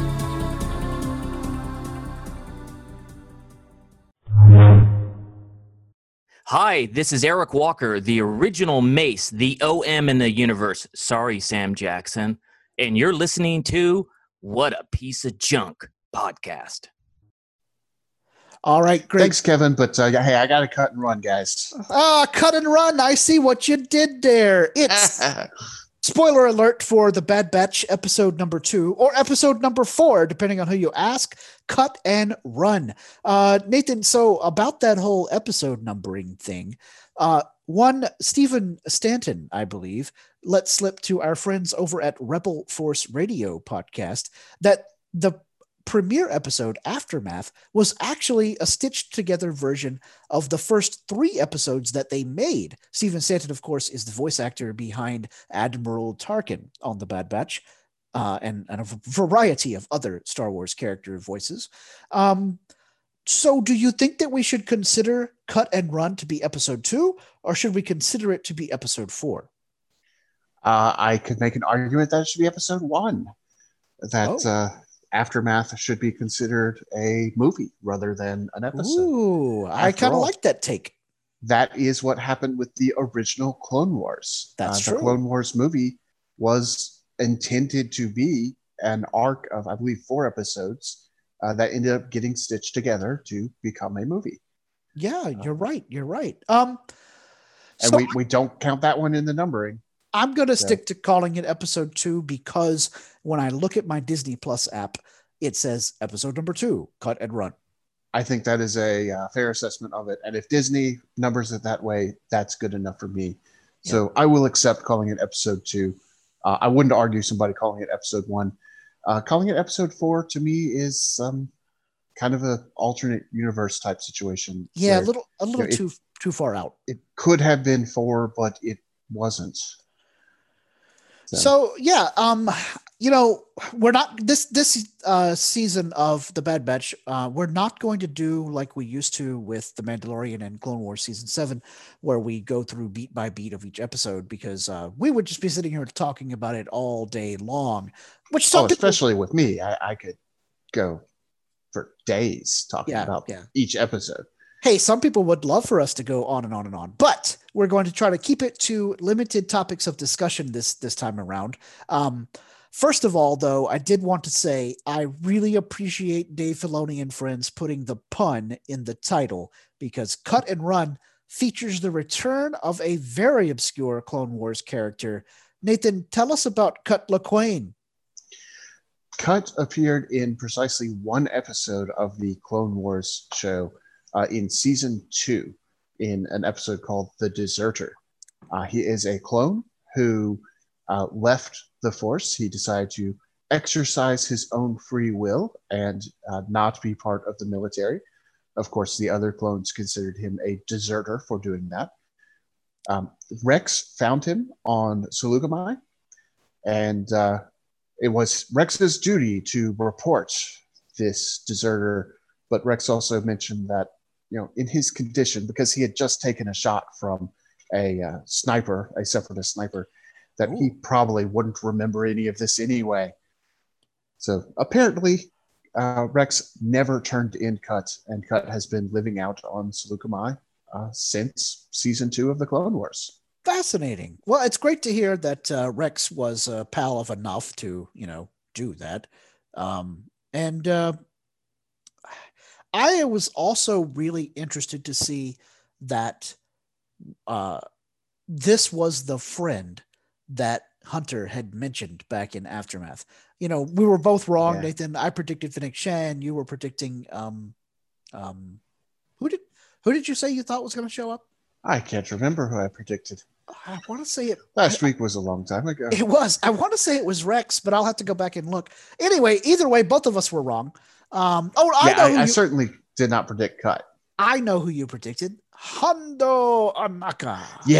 Hi, this is Eric Walker, the original Mace, the O M in the universe. Sorry, Sam Jackson. And you're listening to What a Piece of Junk podcast.
All right, great.
Thanks, Kevin. But uh, hey, I got to cut and run, guys.
Ah, cut and run. I see what you did there. It's spoiler alert for the Bad Batch episode number two or episode number four, depending on who you ask. Cut and run. Uh, Nathan, so about that whole episode numbering thing, uh, one Stephen Stanton, I believe, let slip to our friends over at Rebel Force Radio podcast that the premiere episode, Aftermath, was actually a stitched together version of the first three episodes that they made. Stephen Stanton, of course, is the voice actor behind Admiral Tarkin on The Bad Batch, uh, and, and a variety of other Star Wars character voices. Um, so do you think that we should consider Cut and Run to be episode two, or should we consider it to be episode four?
Uh, I could make an argument that it should be episode one. That... Oh. Uh, Aftermath should be considered a movie rather than an episode.
Ooh, I kind of like that take.
That is what happened with the original Clone Wars.
That's
uh,
true.
The Clone Wars movie was intended to be an arc of, I believe, four episodes uh, that ended up getting stitched together to become a movie.
Yeah, you're right. You're right. Um,
and
so
we, we don't count that one in the numbering.
I'm going to
So-
stick to calling it episode two because when I look at my Disney Plus app, it says episode number two, Cut and Run.
I think that is a uh, fair assessment of it. And if Disney numbers it that way, that's good enough for me. So I will accept calling it episode two. Uh, I wouldn't argue somebody calling it episode one. Uh, calling it episode four to me is um, kind of a alternate universe type situation.
Yeah, a
where
little a little
you know, it-
too too far out.
It could have been four, but it wasn't.
So yeah, um, you know, we're not this this uh, season of the Bad Batch. Uh, we're not going to do like we used to with the Mandalorian and Clone Wars season seven, where we go through beat by beat of each episode, because uh, we would just be sitting here talking about it all day long. Which some
Oh,
people-
especially with me, I, I could go for days talking
Yeah,
about
yeah.
each episode.
Hey, some people would love for us to go on and on and on, but we're going to try to keep it to limited topics of discussion this this time around. Um, first of all, though, I did want to say I really appreciate Dave Filoni and friends putting the pun in the title, because Cut and Run features the return of a very obscure Clone Wars character. Nathan, tell us about Cut Lawquane.
Cut appeared in precisely one episode of the Clone Wars show uh, in season two in an episode called The Deserter. Uh, he is a clone who uh, left the Force. He decided to exercise his own free will and uh, not be part of the military. Of course, the other clones considered him a deserter for doing that. Um, Rex found him on Saleucami, and uh, it was Rex's duty to report this deserter. But Rex also mentioned that, you know, in his condition, because he had just taken a shot from a uh, sniper, a separatist sniper, that Ooh. he probably wouldn't remember any of this anyway. So apparently, uh, Rex never turned in Cut, and Cut has been living out on Saleucami uh, since season two of the Clone Wars.
Fascinating. Well, it's great to hear that uh, Rex was a pal of enough to, you know, do that. Um, and uh, I was also really interested to see that uh, this was the friend that Hunter had mentioned back in Aftermath. You know, we were both wrong, yeah. Nathan. I predicted Fennec Shan. You were predicting um, um, who did who did you say you thought was going to show up?
I can't remember who I predicted.
I want to say it.
Last week was a long time ago.
It was. I want to say it was Rex, but I'll have to go back and look. Anyway, either way, both of us were wrong. Um, oh, I
yeah,
know.
I,
who
I
you,
certainly did not predict Cut.
I know who you predicted. Hondo Anaka.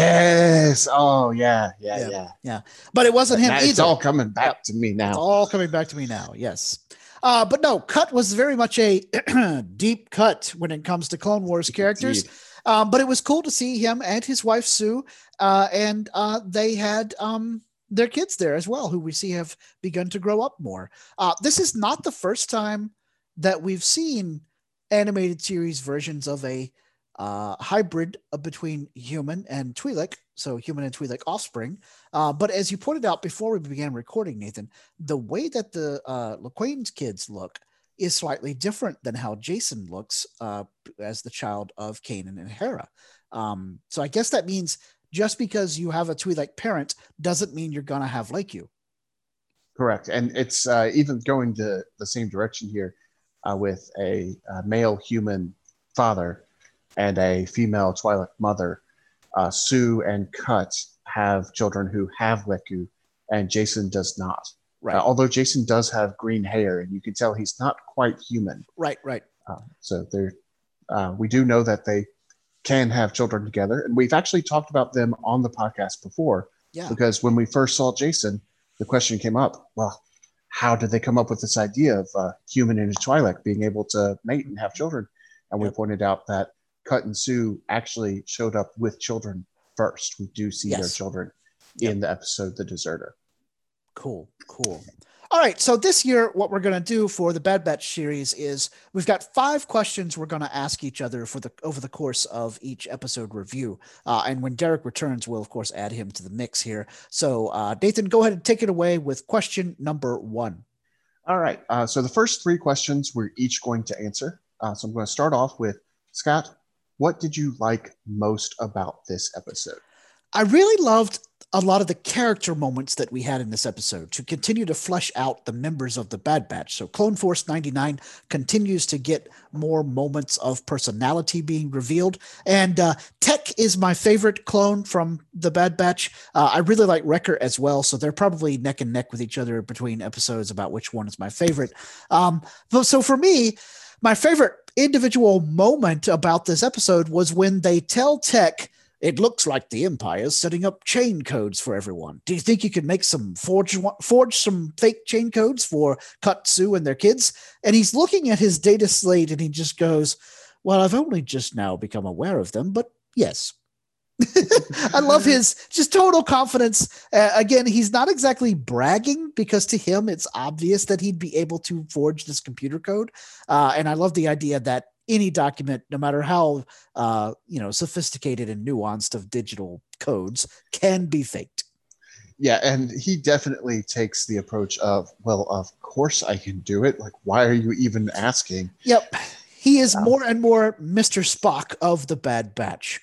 Yes. Oh, yeah, yeah,
Yeah.
yeah.
Yeah, but it wasn't him
Now
either.
It's all coming back
Yep.
to me
It's
now.
all coming back to me now. Yes. Uh, but no, Cut was very much a deep cut when it comes to Clone Wars characters.
Indeed.
Um, but it was cool to see him and his wife Sue, uh, and uh, they had um, their kids there as well, who we see have begun to grow up more. Uh, this is not the first time that we've seen animated series versions of a uh, hybrid uh, between human and Twi'lek, so human and Twi'lek offspring. Uh, but as you pointed out before we began recording, Nathan, the way that the uh, Lquane's kids look is slightly different than how Jason looks uh, as the child of Kanan and Hera. Um, so I guess that means just because you have a Twi'lek parent doesn't mean you're going to have Lakeu.
Correct. And it's uh, even going to the same direction here uh, with a, a male human father and a female Twi'lek mother. Uh, Sue and Cut have children who have Lakeu, and Jason does not.
Right.
Uh, although Jason does have green hair, and you can tell he's not quite human.
Right, right.
Uh, so they're, uh, we do know that they can have children together. And we've actually talked about them on the podcast before.
Yeah.
Because when we first saw Jason, the question came up, well, how did they come up with this idea of uh, human and a Twi'lek being able to mate and have children? And we
Yep.
pointed out that Cut and Sue actually showed up with children first. We do see
Yes.
their children
Yep.
in the episode The Deserter.
Cool, cool. All right, so this year, what we're going to do for the Bad Batch series is we've got five questions we're going to ask each other for the over the course of each episode review. Uh, and when Derek returns, we'll of course add him to the mix here. So, uh, Nathan, go ahead and take it away with question number one.
All right. Uh, so the first three questions we're each going to answer. Uh, so I'm going to start off with Scott. What did you like most about this episode?
I really loved a lot of the character moments that we had in this episode to continue to flesh out the members of the Bad Batch. So Clone Force ninety-nine continues to get more moments of personality being revealed. And uh, Tech is my favorite clone from the Bad Batch. Uh, I really like Wrecker as well. So they're probably neck and neck with each other between episodes about which one is my favorite. Um, so for me, my favorite individual moment about this episode was when they tell Tech, it looks like the Empire's setting up chain codes for everyone. Do you think you could make some forge forge some fake chain codes for Cut, Sue, and their kids? And he's looking at his data slate and he just goes, well, I've only just now become aware of them, but yes. I love his just total confidence. Uh, again, he's not exactly bragging because to him, it's obvious that he'd be able to forge this computer code. Uh, and I love the idea that any document, no matter how uh, you know sophisticated and nuanced of digital codes, can be faked.
Yeah, and he definitely takes the approach of, well, of course I can do it. Like, why are you even asking?
Yep. He is
Um,
more and more Mister Spock of the Bad Batch.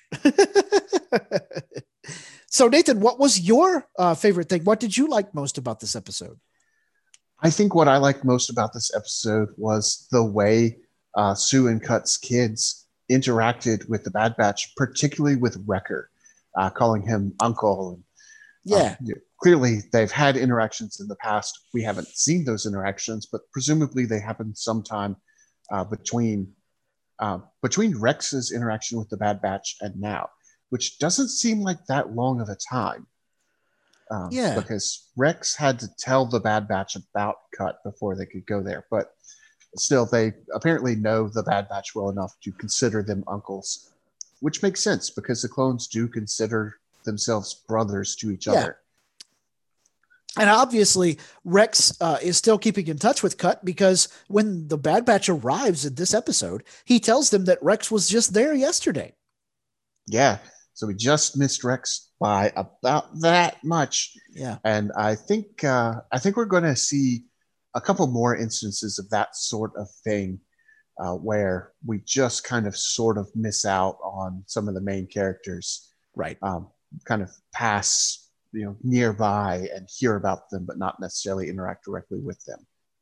So, Nathan, what was your uh, favorite thing? What did you like most about this episode?
I think what I liked most about this episode was the way uh, Sue and Cut's kids interacted with the Bad Batch, particularly with Wrecker, uh, calling him uncle. And,
Yeah.
uh, clearly, they've had interactions in the past. We haven't seen those interactions, but presumably they happened sometime uh, between uh, between Rex's interaction with the Bad Batch and now, which doesn't seem like that long of a time. Um,
Yeah.
Because Rex had to tell the Bad Batch about Cut before they could go there. But still, they apparently know the Bad Batch well enough to consider them uncles, which makes sense because the clones do consider themselves brothers to each
Yeah.
other.
And obviously, Rex uh, is still keeping in touch with Cut because when the Bad Batch arrives in this episode, he tells them that Rex was just there yesterday.
Yeah. So we just missed Rex by about that much.
Yeah.
And I think uh, I think we're going to see a couple more instances of that sort of thing uh, where we just kind of sort of miss out on some of the main characters,
Right.
um, kind of pass, you know, nearby and hear about them, but not necessarily interact directly with them.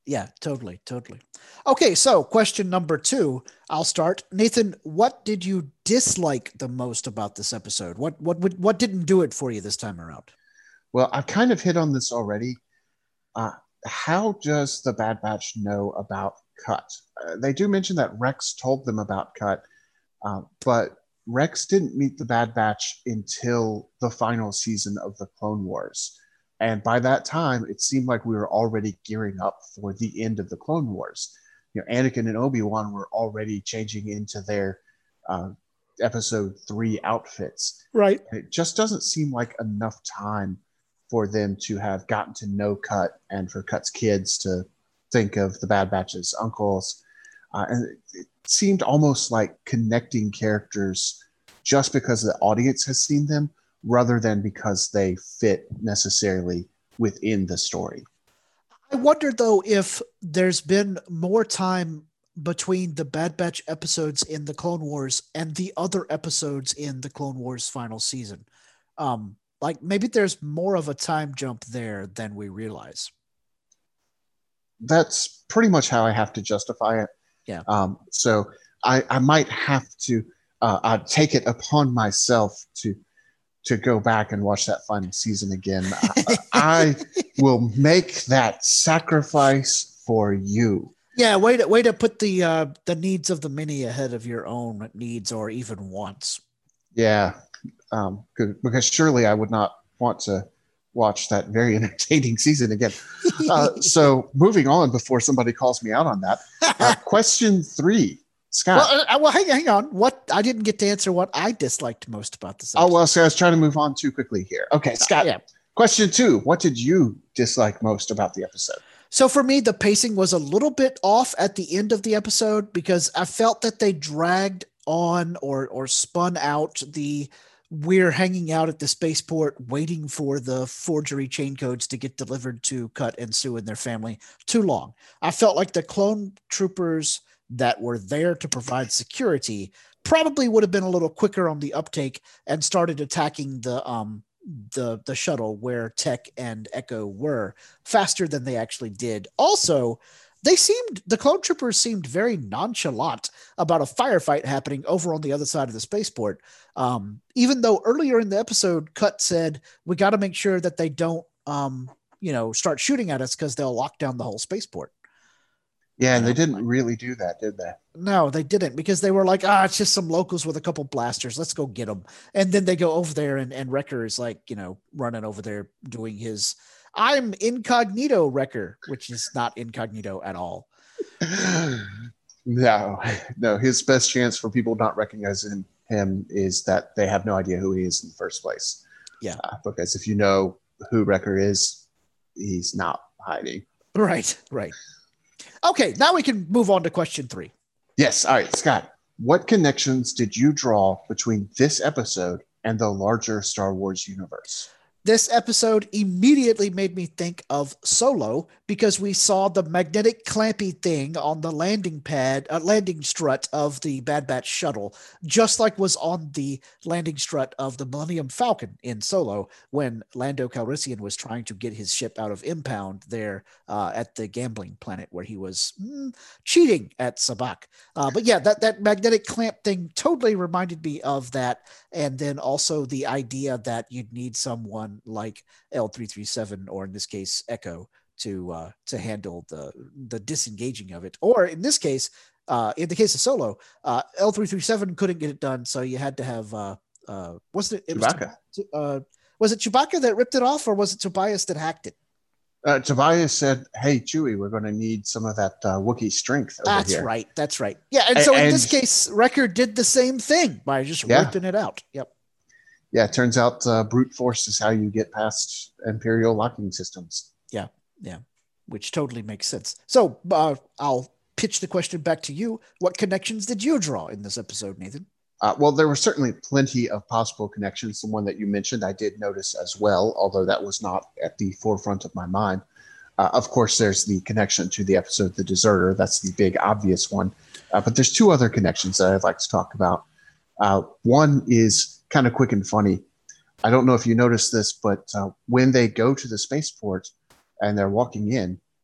Yeah, totally, totally. Okay, so question number two. I'll start. Nathan, what did you dislike the most about this episode? What what what, what didn't do it for you this time around?
Well, I've kind of hit on this already. Uh, how does the Bad Batch know about Cut? Uh, they do mention that Rex told them about Cut, uh, but Rex didn't meet the Bad Batch until the final season of the Clone Wars. And by that time, it seemed like we were already gearing up for the end of the Clone Wars. You know, Anakin and Obi-Wan were already changing into their uh, episode three outfits.
Right.
And it just doesn't seem like enough time for them to have gotten to know Cut and for Cut's kids to think of the Bad Batch's uncles. Uh, and it, it seemed almost like connecting characters just because the audience has seen them, rather than because they fit necessarily within the story.
I wonder, though, if there's been more time between the Bad Batch episodes in the Clone Wars and the other episodes in the Clone Wars final season. Um, like maybe there's more of a time jump there than we realize.
That's pretty much how I have to justify it.
Yeah.
Um, so I, I might have to uh, uh, take it upon myself to to go back and watch that final season again. I, I will make that sacrifice for you.
Yeah, way to way to put the uh, the needs of the many ahead of your own needs or even wants.
Yeah, um, because surely I would not want to watch that very entertaining season again. Uh, so moving on before somebody calls me out on that. Uh, question three. Scott.
Well, uh, well hang, hang on. What I didn't get to answer what I disliked most about this episode.
Oh, well, so I was trying to move on too quickly here. Okay, Scott.
Uh, yeah.
Question two. What did you dislike most about the episode?
So for me, the pacing was a little bit off at the end of the episode because I felt that they dragged on or or spun out the we're hanging out at the spaceport waiting for the forgery chain codes to get delivered to Cut and Sue and their family too long. I felt like the clone troopers that were there to provide security probably would have been a little quicker on the uptake and started attacking the um the the shuttle where Tech and Echo were faster than they actually did. Also, they seemed the clone troopers seemed very nonchalant about a firefight happening over on the other side of the spaceport. Um, even though earlier in the episode, Cut said we got to make sure that they don't um you know start shooting at us because they'll lock down the whole spaceport.
Yeah, and they didn't really do that, did they?
No, they didn't, because they were like, ah, it's just some locals with a couple blasters. Let's go get them. And then they go over there, and, and Wrecker is like, you know, running over there doing his I'm incognito Wrecker, which is not incognito at all.
No, no. His best chance for people not recognizing him is that they have no idea who he is in the first place.
Yeah.
Uh, because if you know who Wrecker is, he's not hiding.
Right, right. Okay, now we can move on to question three.
Yes. All right, Scott, what connections did you draw between this episode and the larger Star Wars universe?
This episode immediately made me think of Solo because we saw the magnetic clampy thing on the landing pad, uh, landing strut of the Bad Batch shuttle, just like was on the landing strut of the Millennium Falcon in Solo when Lando Calrissian was trying to get his ship out of impound there uh, at the gambling planet where he was mm, cheating at Sabak. Uh, but yeah, that, that magnetic clamp thing totally reminded me of that. And then also the idea that you'd need someone like L three thirty-seven, or in this case, Echo, to uh, to handle the the disengaging of it. Or in this case, uh, in the case of Solo, uh, L three thirty-seven couldn't get it done, so you had to have uh, uh, wasn't it? it
Chewbacca.
Was, uh, was it Chewbacca that ripped it off, or was it Tobias that hacked it?
Uh, Tobias said, "Hey, Chewie, we're going to need some of that uh, Wookiee strength over
That's
here."
right. That's right. Yeah, and so
and,
in this case, Wrecker did the same thing by just
yeah.
ripping it out. Yep.
Yeah, it turns out uh, brute force is how you get past Imperial locking systems.
Yeah, yeah, which totally makes sense. So uh, I'll pitch the question back to you. What connections did you draw in this episode, Nathan?
Uh, well, there were certainly plenty of possible connections. The one that you mentioned, I did notice as well, although that was not at the forefront of my mind. Uh, of course, there's the connection to the episode The Deserter. That's the big obvious one. Uh, but there's two other connections that I'd like to talk about. Uh, one is kind of quick and funny. I don't know if you noticed this, but uh, when they go to the spaceport and they're walking in,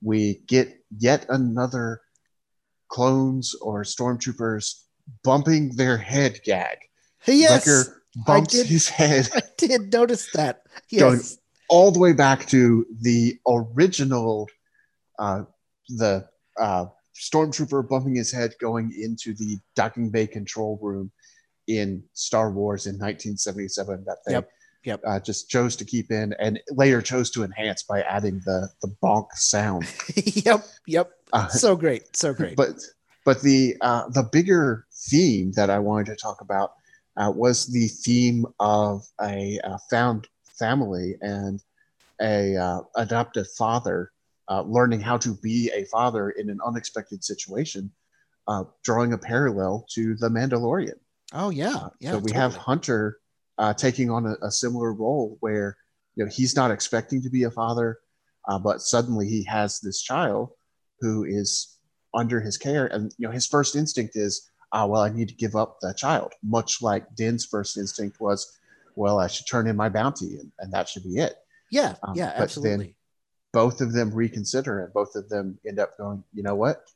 we get yet another clones or stormtroopers bumping their head gag.
Yes,
Wrecker bumps
did,
his head.
I did notice that. Yes.
Going all the way back to the original, uh, the uh, stormtrooper bumping his head going into the docking bay control room in Star Wars in nineteen seventy-seven that they
Yep. Yep.
Uh, just chose to keep in and later chose to enhance by adding the the bonk sound.
Yep. Yep.
Uh,
so great. So great.
But but the uh, the bigger theme that I wanted to talk about uh, was the theme of a, a found family and a uh, adoptive father uh, learning how to be a father in an unexpected situation, uh, drawing a parallel to The Mandalorian.
Oh yeah, yeah.
So we
totally.
have Hunter uh, taking on a, a similar role where, you know, he's not expecting to be a father, uh, but suddenly he has this child who is under his care, and you know his first instinct is, ah, well, I need to give up that child. Much like Din's first instinct was, well, I should turn in my bounty, and, and that should be it.
Yeah,
Um,
yeah,
but
absolutely.
then both of them reconsider, and both of them end up going, you know what?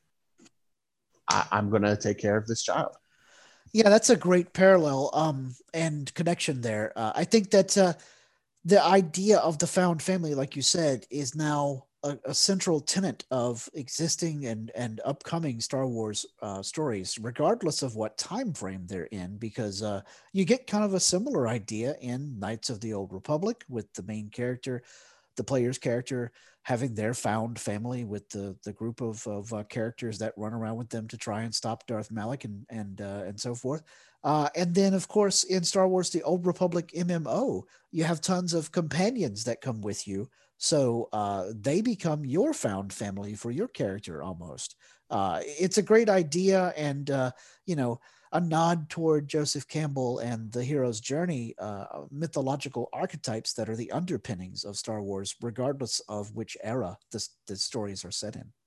I, I'm going to take care of this child.
Yeah, that's a great parallel um, and connection there. Uh, I think that uh, the idea of the found family, like you said, is now a, a central tenet of existing and, and upcoming Star Wars uh, stories, regardless of what time frame they're in, because uh, you get kind of a similar idea in Knights of the Old Republic with the main character, the player's character, having their found family with the the group of of uh, characters that run around with them to try and stop Darth Malak and and uh, and so forth. Uh, and then, of course, in Star Wars: The Old Republic M M O, you have tons of companions that come with you, so uh, they become your found family for your character almost. Uh, it's a great idea, and uh, you know. a nod toward Joseph Campbell and the hero's journey, uh, mythological archetypes that are the underpinnings of Star Wars, regardless of which era the, the stories are set in.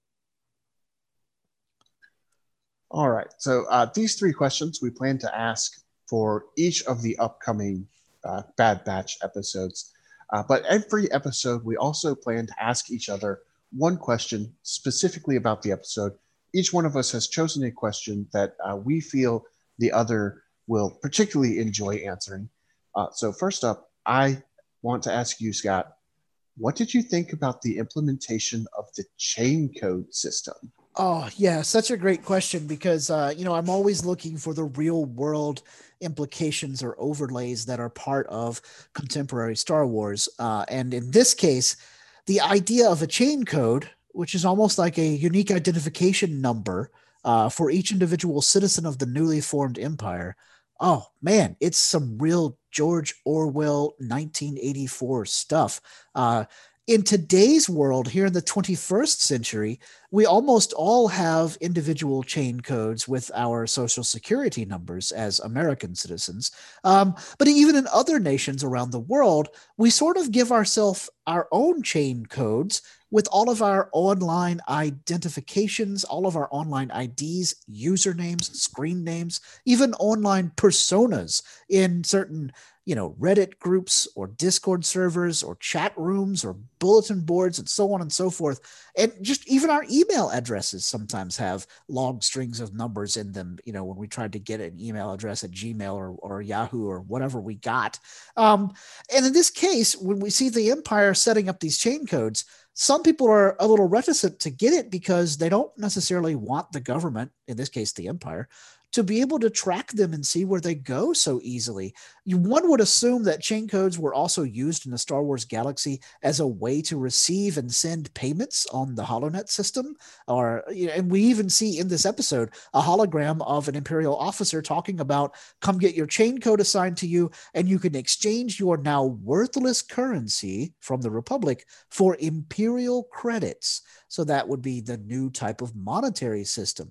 All right. So uh, these three questions we plan to ask for each of the upcoming uh, Bad Batch episodes. Uh, but every episode, we also plan to ask each other one question specifically about the episode. Each one of us has chosen a question that uh, we feel the other will particularly enjoy answering. Uh, so first up, I want to ask you, Scott, what did you think about the implementation of the chain code system?
Oh, yeah, such a great question because, uh, you know, I'm always looking for the real world implications or overlays that are part of contemporary Star Wars. Uh, and in this case, the idea of a chain code, which is almost like a unique identification number uh, for each individual citizen of the newly formed empire. Oh, man, it's some real George Orwell nineteen eighty-four stuff. Uh, in today's world, here in the twenty-first century, we almost all have individual chain codes with our social security numbers as American citizens. Um, but even in other nations around the world, we sort of give ourselves our own chain codes with all of our online identifications, all of our online I Ds, usernames, screen names, even online personas in certain, you know, Reddit groups or Discord servers or chat rooms or bulletin boards and so on and so forth. And just even our email addresses sometimes have long strings of numbers in them, you know, when we tried to get an email address at Gmail or, or Yahoo or whatever we got. Um, and in this case, when we see the Empire setting up these chain codes, some people are a little reticent to get it because they don't necessarily want the government, in this case, the Empire, to be able to track them and see where they go so easily. You, one would assume that chain codes were also used in the Star Wars galaxy as a way to receive and send payments on the HoloNet system. Or, you know, and we even see in this episode a hologram of an Imperial officer talking about, come get your chain code assigned to you, and you can exchange your now worthless currency from the Republic for Imperial credits. So that would be the new type of monetary system.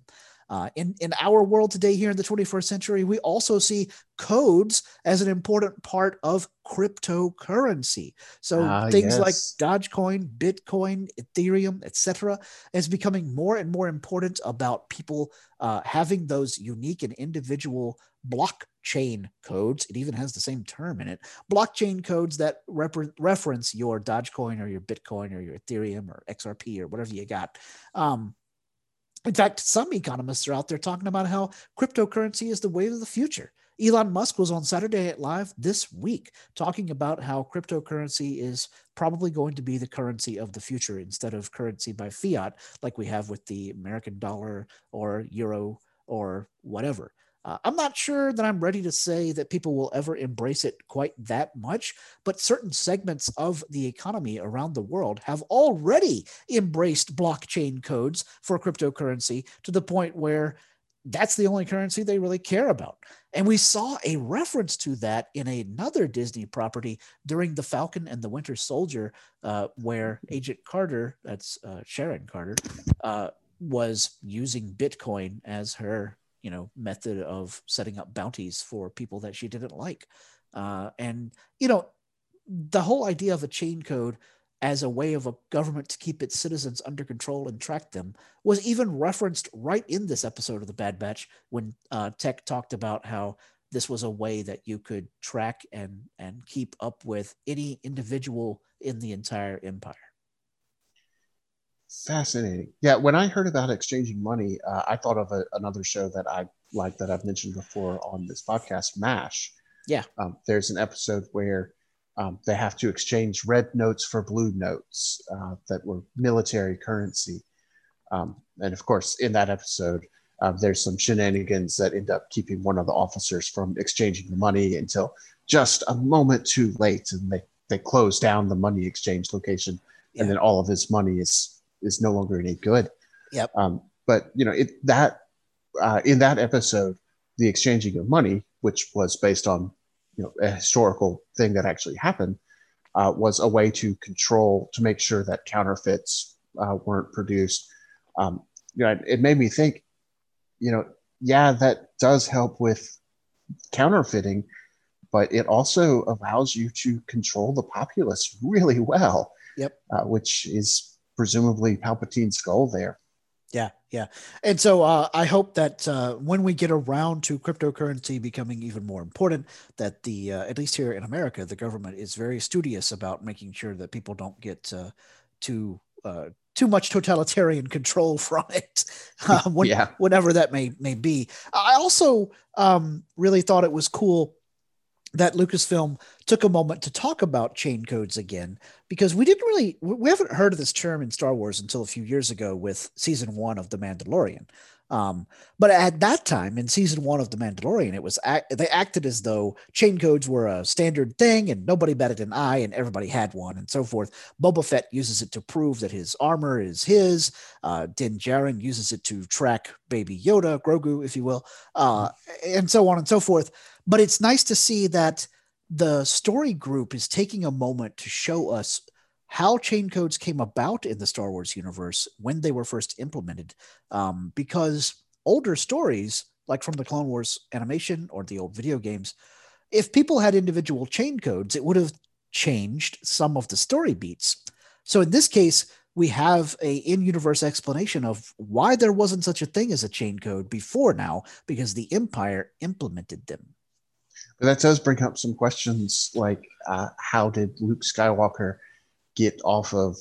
Uh, in, in our world today, here in the twenty-first century, we also see codes as an important part of cryptocurrency. So
Ah,
things like
yes.
Dogecoin, Bitcoin, Ethereum, et cetera, is becoming more and more important about people uh, having those unique and individual blockchain codes. It even has the same term in it. Blockchain codes that rep- reference your Dogecoin or your Bitcoin or your Ethereum or X R P or whatever you got. Um, In fact, some economists are out there talking about how cryptocurrency is the wave of the future. Elon Musk was on Saturday Night Live this week talking about how cryptocurrency is probably going to be the currency of the future instead of currency by fiat like we have with the American dollar or euro or whatever. Uh, I'm not sure that I'm ready to say that people will ever embrace it quite that much, but certain segments of the economy around the world have already embraced blockchain codes for cryptocurrency to the point where that's the only currency they really care about. And we saw a reference to that in another Disney property during The Falcon and the Winter Soldier, uh, where Agent Carter, that's uh, Sharon Carter, uh, was using Bitcoin as her you know, method of setting up bounties for people that she didn't like. Uh, and, you know, the whole idea of a chain code as a way of a government to keep its citizens under control and track them was even referenced right in this episode of The Bad Batch when uh, Tech talked about how this was a way that you could track and, and keep up with any individual in the entire empire.
Fascinating. Yeah, when I heard about exchanging money, uh, I thought of a, another show that I like that I've mentioned before on this podcast, MASH.
Yeah.
Um, there's an episode where um, they have to exchange red notes for blue notes uh, that were military currency. Um, and of course, in that episode, uh, there's some shenanigans that end up keeping one of the officers from exchanging the money until just a moment too late. And they, they close down the money exchange location.
Yeah.
And then all of his money is is no longer any good.
Yep.
Um, but you know, it that uh, in that episode, the exchanging of money, which was based on you know a historical thing that actually happened, uh, was a way to control to make sure that counterfeits uh, weren't produced. Um, you know, it, it made me think. You know, yeah, that does help with counterfeiting, but it also allows you to control the populace really well.
Yep.
Uh, which is presumably Palpatine's goal there.
Yeah, yeah. And so uh, I hope that uh, when we get around to cryptocurrency becoming even more important, that the, uh, at least here in America, the government is very studious about making sure that people don't get uh, too uh, too much totalitarian control from it, uh, when,
yeah.
whatever that may may be. I also um, really thought it was cool that Lucasfilm took a moment to talk about chain codes again, because we didn't really, we haven't heard of this term in Star Wars until a few years ago with season one of The Mandalorian. Um, but at that time in season one of The Mandalorian, it was, act, they acted as though chain codes were a standard thing and nobody batted an eye and everybody had one and so forth. Boba Fett uses it to prove that his armor is his. Uh, Din Djarin uses it to track Baby Yoda, Grogu, if you will, uh, and so on and so forth. But it's nice to see that the story group is taking a moment to show us how chain codes came about in the Star Wars universe when they were first implemented. Um, because older stories, like from the Clone Wars animation or the old video games, if people had individual chain codes, it would have changed some of the story beats. So in this case, we have a in-universe explanation of why there wasn't such a thing as a chain code before now, because the Empire implemented them.
But that does bring up some questions like uh, how did Luke Skywalker get off of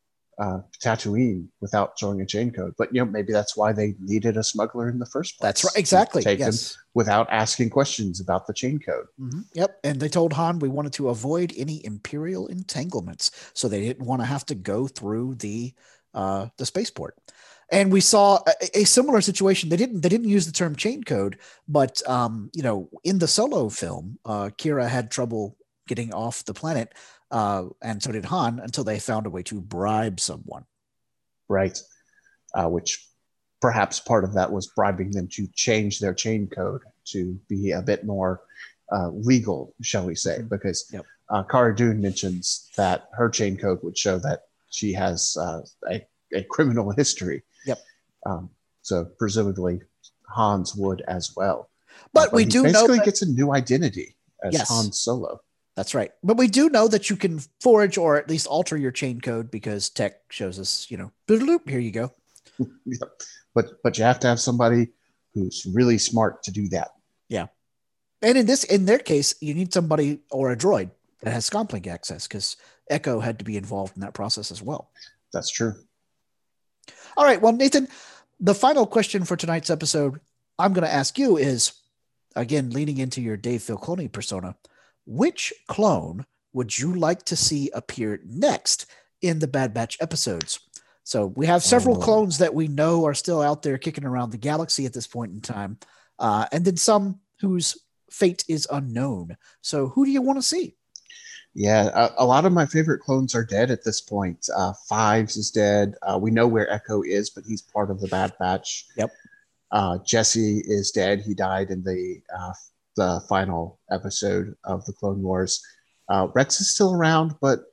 uh, Tatooine without showing a chain code? But you know, maybe that's why they needed a smuggler in the first place.
That's right, exactly.
Take
yes.
them without asking questions about the chain code.
Mm-hmm. Yep, and they told Han we wanted to avoid any Imperial entanglements, so they didn't want to have to go through the uh, the spaceport. And we saw a, a similar situation. They didn't they didn't use the term chain code, but um, you know, in the Solo film, uh, Kira had trouble getting off the planet, uh, and so did Han, until they found a way to bribe someone.
Right, uh, which perhaps part of that was bribing them to change their chain code to be a bit more uh, legal, shall we say? Because
yep.
uh, Cara Dune mentions that her chain code would show that she has uh, a, a criminal history.
Yep.
Um, so presumably Hans would as well.
But
Uh,
we
he
do know
basically
that-
gets a new identity as
Yes.
Han Solo.
That's right. But we do know that you can forge or at least alter your chain code because tech shows us, you know, bloop, here you go.
Yeah. But but you have to have somebody who's really smart to do that.
Yeah. And in this, in their case, you need somebody or a droid that has Scomlink access because Echo had to be involved in that process as well.
That's true.
All right. Well, Nathan, the final question for tonight's episode I'm going to ask you is, again, leaning into your Dave Filoni persona, which clone would you like to see appear next in the Bad Batch episodes? So we have several
Oh.
clones that we know are still out there kicking around the galaxy at this point in time. Uh, and then some whose fate is unknown. So who do you want to see?
Yeah, a, a lot of my favorite clones are dead at this point. Uh, Fives is dead. Uh, we know where Echo is, but he's part of the Bad Batch.
Yep.
Uh, Jesse is dead. He died in the uh, the final episode of the Clone Wars. Uh, Rex is still around, but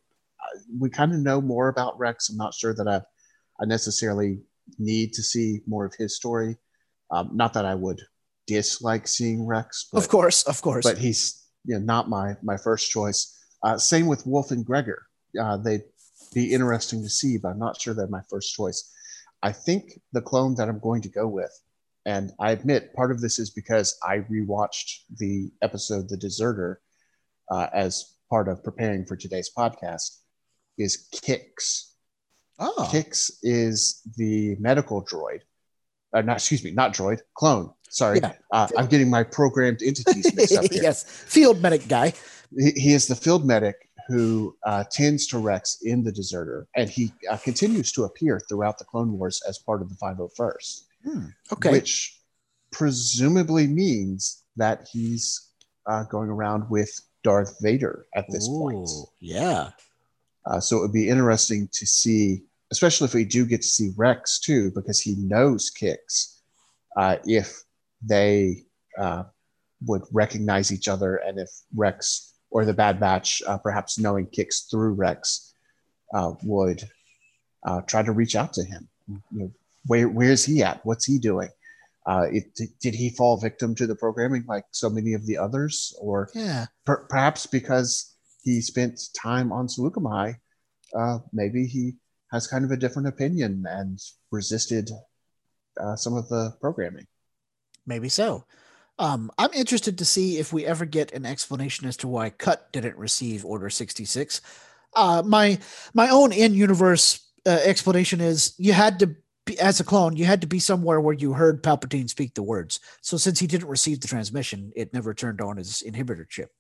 we kind of know more about Rex. I'm not sure that I, I necessarily need to see more of his story. Um, not that I would dislike seeing Rex, but,
Of course, of course.
but he's you know, not my my first choice. Uh, same with Wolf and Gregor. Uh, they'd be interesting to see, but I'm not sure they're my first choice. I think the clone that I'm going to go with, and I admit part of this is because I rewatched the episode The Deserter uh, as part of preparing for today's podcast, is Kix.
oh,
Kix is the medical droid. Uh, not, excuse me, not droid, clone. Sorry.
Yeah.
Uh, I'm getting my programmed entities mixed up here.
yes, field medic guy.
He, he is the field medic who uh, tends to Rex in The Deserter, and he uh, continues to appear throughout the Clone Wars as part of the five oh first.
Hmm, okay.
Which presumably means that he's uh, going around with Darth Vader at this point.
Ooh, yeah.
Uh, so it would be interesting to see, especially if we do get to see Rex too, because he knows Kix, uh, if they uh, would recognize each other, and if Rex or the Bad Batch, uh, perhaps knowing Kix through Rex, uh, would uh, try to reach out to him. You know, where where is he at? What's he doing? Uh, it, did he fall victim to the programming like so many of the others, or
Yeah.
per- perhaps because he spent time on Seleucamai, uh, maybe he has kind of a different opinion and resisted uh, some of the programming.
Maybe so. Um, I'm interested to see if we ever get an explanation as to why Cut didn't receive Order sixty-six. Uh, my my own in-universe uh, explanation is you had to be, as a clone, you had to be somewhere where you heard Palpatine speak the words. So since he didn't receive the transmission, it never turned on his inhibitor chip.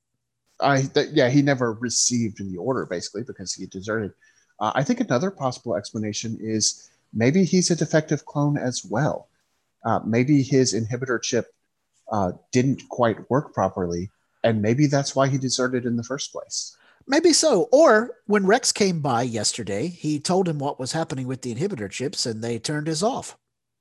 I th- yeah, he never received the order basically because he deserted. Uh, I think another possible explanation is maybe he's a defective clone as well. Uh, maybe his inhibitor chip uh, didn't quite work properly, and maybe that's why he deserted in the first place.
Maybe so. Or when Rex came by yesterday, he told him what was happening with the inhibitor chips, and they turned his off.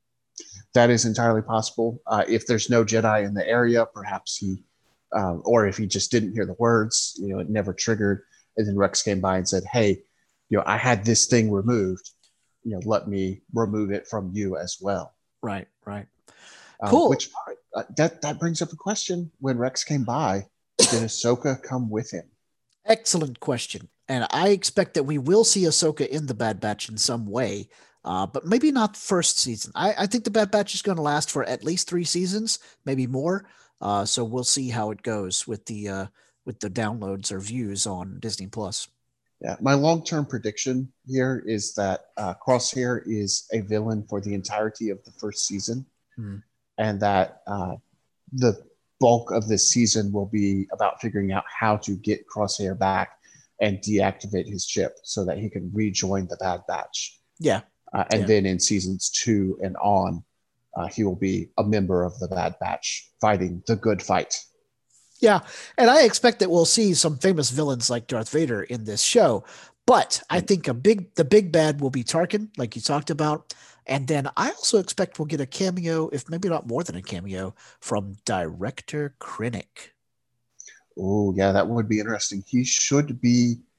That is entirely possible. Uh, if there's no Jedi in the area, perhaps he, uh, or if he just didn't hear the words, you know, it never triggered, and then Rex came by and said, "Hey, you know, I had this thing removed. You know, let me remove it from you as well."
Right, right.
Um,
Cool.
Which uh, that that brings up a question: when Rex came by, did Ahsoka come with him?
Excellent question. And I expect that we will see Ahsoka in the Bad Batch in some way, uh, but maybe not first season. I, I think the Bad Batch is going to last for at least three seasons, maybe more. Uh, so we'll see how it goes with the uh, with the downloads or views on Disney Plus.
Yeah, my long-term prediction here is that uh, Crosshair is a villain for the entirety of the first season,
Hmm.
and that uh, the bulk of this season will be about figuring out how to get Crosshair back and deactivate his chip so that he can rejoin the Bad Batch.
Yeah.
Uh, and
Yeah.
then in seasons two and on, uh, he will be a member of the Bad Batch fighting the good fight.
Yeah, and I expect that we'll see some famous villains like Darth Vader in this show. But I think a big the big bad will be Tarkin, like you talked about. And then I also expect we'll get a cameo, if maybe not more than a cameo, from director Krennic.
Oh, yeah, that would be interesting. He should be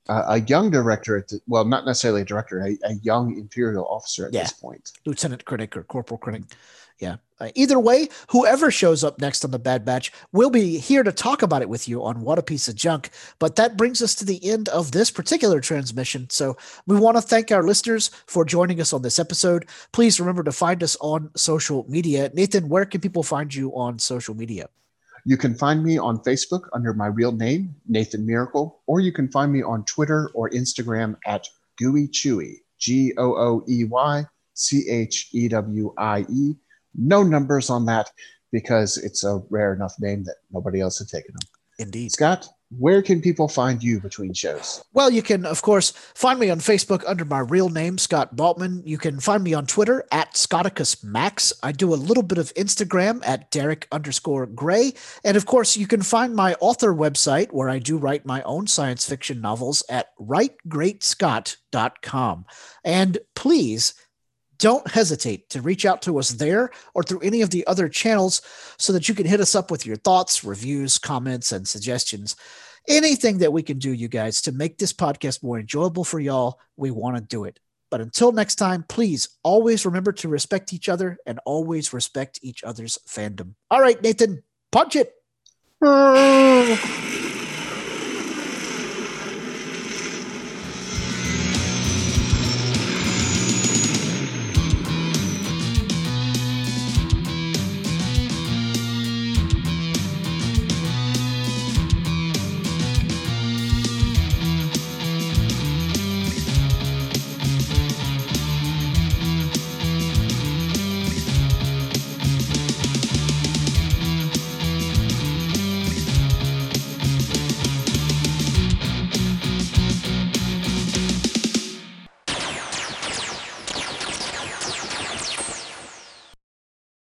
uh, a young director at the, well, not necessarily a director, a, a young Imperial officer at
Yeah.
this point.
Lieutenant Critic or Corporal Critic. Yeah. Uh, either way, whoever shows up next on the Bad Batch, we'll be here to talk about it with you on What a Piece of Junk. But that brings us to the end of this particular transmission. So we want to thank our listeners for joining us on this episode. Please remember to find us on social media. Nathan, where can people find you on social media?
You can find me on Facebook under my real name, Nathan Miracle, or you can find me on Twitter or Instagram at Gooey Chewy, G O O E Y C H E W I E. No numbers on that because it's a rare enough name that nobody else had taken them.
Indeed.
Scott, where can people find you between shows?
Well, you can, of course, find me on Facebook under my real name, Scott Baltman. You can find me on Twitter at Scotticus Max. I do a little bit of Instagram at Derek underscore Gray. And of course, you can find my author website where I do write my own science fiction novels at write great scott dot com. And please, don't hesitate to reach out to us there or through any of the other channels so that you can hit us up with your thoughts, reviews, comments, and suggestions. Anything that we can do, you guys, to make this podcast more enjoyable for y'all, we want to do it. But until next time, please always remember to respect each other and always respect each other's fandom. All right, Nathan, punch it.